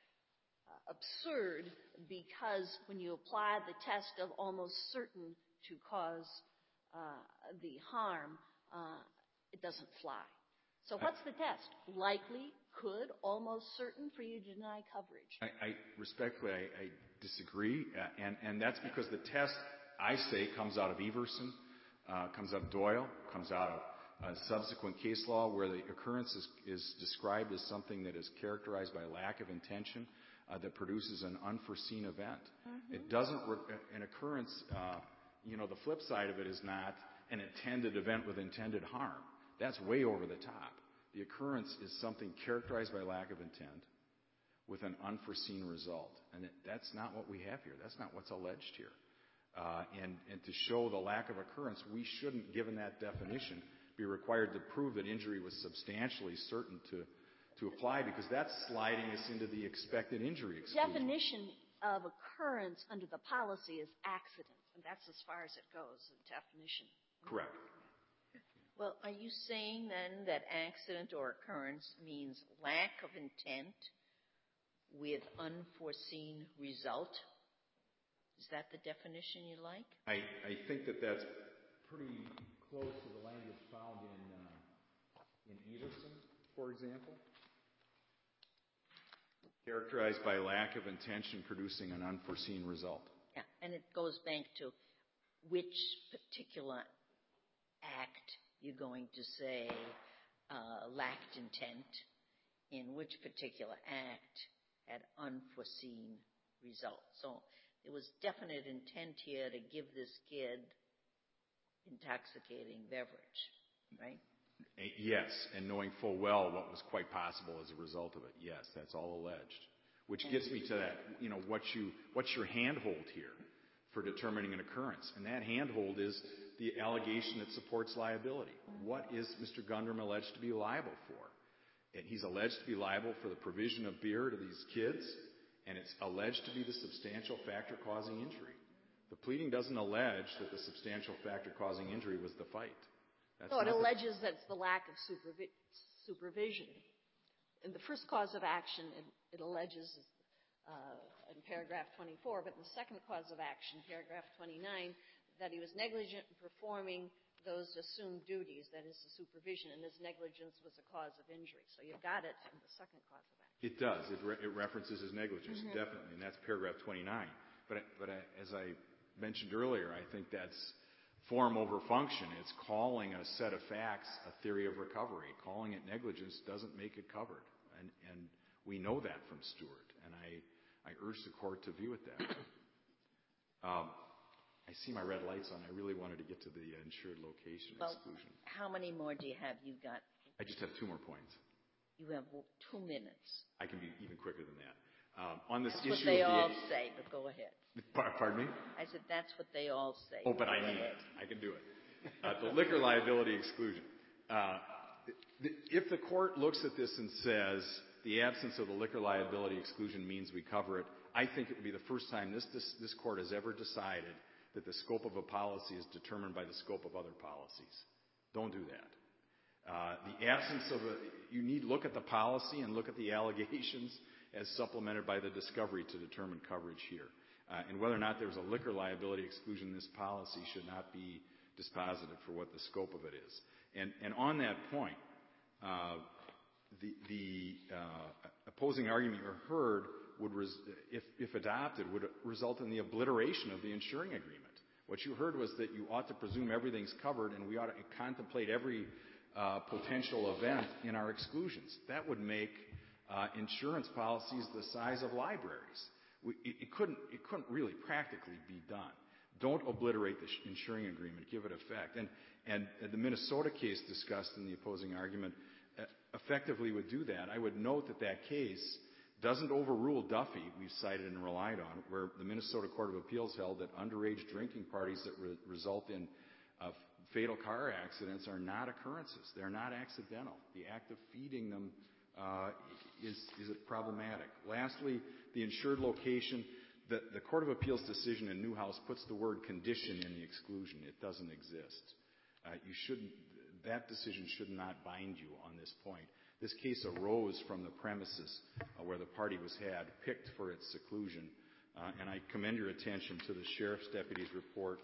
E: uh, absurd, because when you apply the test of almost certain to cause uh, the harm, uh, it doesn't fly. So what's the test? Likely, could, almost certain for you to deny coverage?
B: I, I respectfully, I, I disagree, uh, and, and that's because the test, I say, comes out of Everson, uh, comes out of Doyle, comes out of Uh, subsequent case law, where the occurrence is, is described as something that is characterized by lack of intention uh, that produces an unforeseen event. Mm-hmm. It doesn't, re- an occurrence, uh, you know, the flip side of it is not an intended event with intended harm. That's way over the top. The occurrence is something characterized by lack of intent with an unforeseen result. And it, that's not what we have here. That's not what's alleged here. Uh, and, and to show the lack of occurrence, we shouldn't, given that definition, be required to prove that injury was substantially certain to, to apply, because that's sliding us into the expected injury exclusion.
E: Definition of occurrence under the policy is accident, and that's as far as it goes, the definition.
B: Correct.
A: Well, are you saying then that accident or occurrence means lack of intent with unforeseen result? Is that the definition you like?
B: I, I think that that's pretty close to the language found in uh, in Everson, for example. Characterized by lack of intention producing an unforeseen result.
A: Yeah, and it goes back to which particular act you're going to say uh, lacked intent, in which particular act had unforeseen results. So there was definite intent here to give this kid intoxicating beverage, right?
B: Yes, and knowing full well what was quite possible as a result of it. Yes, that's all alleged. Which gets me to that, you know, what you, what's your handhold here for determining an occurrence? And that handhold is the allegation that supports liability. What is Mister Gundrum alleged to be liable for? And he's alleged to be liable for the provision of beer to these kids, and it's alleged to be the substantial factor causing injury. The pleading doesn't allege that the substantial factor causing injury was the fight. That's
E: So it
B: not the-
E: alleges that it's the lack of supervi- supervision. In the first cause of action, it, it alleges uh, in paragraph twenty-four, but in the second cause of action, paragraph twenty-nine, that he was negligent in performing those assumed duties, that is the supervision, and his negligence was a cause of injury. So you've got it in the second cause of action.
B: It does. It, re- it references his negligence,
E: Mm-hmm.
B: definitely, and that's paragraph twenty-nine. But, I- but I, as I mentioned earlier, I think that's form over function. It's calling a set of facts a theory of recovery. Calling it negligence doesn't make it covered, and, and we know that from Stewart, and I, I urge the court to view it that way. Um, I see my red lights on. I really wanted to get to the insured location
A: Well,
B: exclusion.
A: how many more do you have? You got,
B: I just have two more points.
A: you have two minutes.
B: I can be even quicker than that. Um, on this
A: That's what
B: issue
A: they
B: of the,
A: all say, but go ahead.
B: Par- Pardon me?
A: I said, that's what they all say.
B: Oh, but I
A: Go
B: need
A: ahead.
B: it. I can do it. Uh, the liquor liability exclusion. Uh, th- if the court looks at this and says the absence of the liquor liability exclusion means we cover it, I think it would be the first time this, this, this court has ever decided that the scope of a policy is determined by the scope of other policies. Don't do that. Uh, the absence of a, you need to look at the policy and look at the allegations as supplemented by the discovery to determine coverage here. Uh, and whether or not there's a liquor liability exclusion in this policy should not be dispositive for what the scope of it is. And, and on that point, uh, the, the uh, opposing argument you heard would, res- if, if adopted, would result in the obliteration of the insuring agreement. What you heard was that you ought to presume everything's covered and we ought to contemplate every uh, potential event in our exclusions. That would make uh, insurance policies the size of libraries. We, it, it couldn't. It couldn't really practically be done. Don't obliterate the sh- insuring agreement. Give it effect. And and the Minnesota case discussed in the opposing argument uh, effectively would do that. I would note that that case doesn't overrule Duffy, we've cited and relied on, where the Minnesota Court of Appeals held that underage drinking parties that re- result in uh, fatal car accidents are not occurrences. They're not accidental. The act of feeding them uh, is is problematic. Lastly, the insured location. The, the Court of Appeals decision in Newhouse puts the word condition in the exclusion. It doesn't exist. Uh, you shouldn't. That decision should not bind you on this point. This case arose from the premises uh, where the party was had picked for its seclusion, uh, and I commend your attention to the Sheriff's Deputy's Report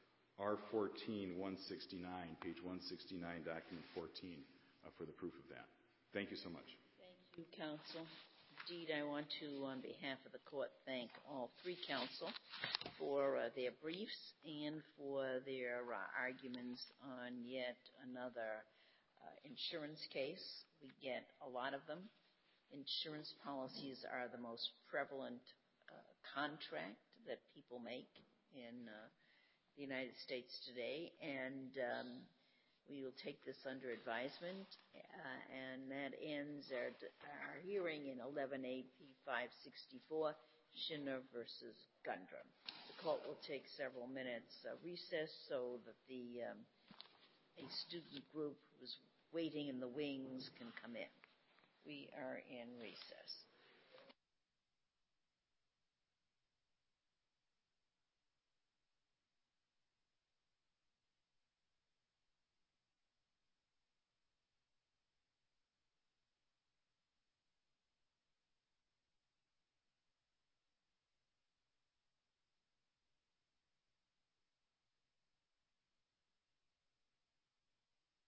B: R fourteen one sixty-nine, page one sixty-nine, document fourteen, uh, for the proof of that. Thank you so much.
A: Thank you, counsel. Indeed, I want to, on behalf of the court, thank all three counsel for uh, their briefs and for their uh, arguments on yet another uh, insurance case. We get a lot of them. Insurance policies are the most prevalent uh, contract that people make in uh, the United States today, and um, we will take this under advisement, uh, and that ends our, our hearing in eleven A P five sixty-four, Schindler versus Gundrum. The court will take several minutes uh, recess so that the um, a student group who's waiting in the wings can come in. We are in recess.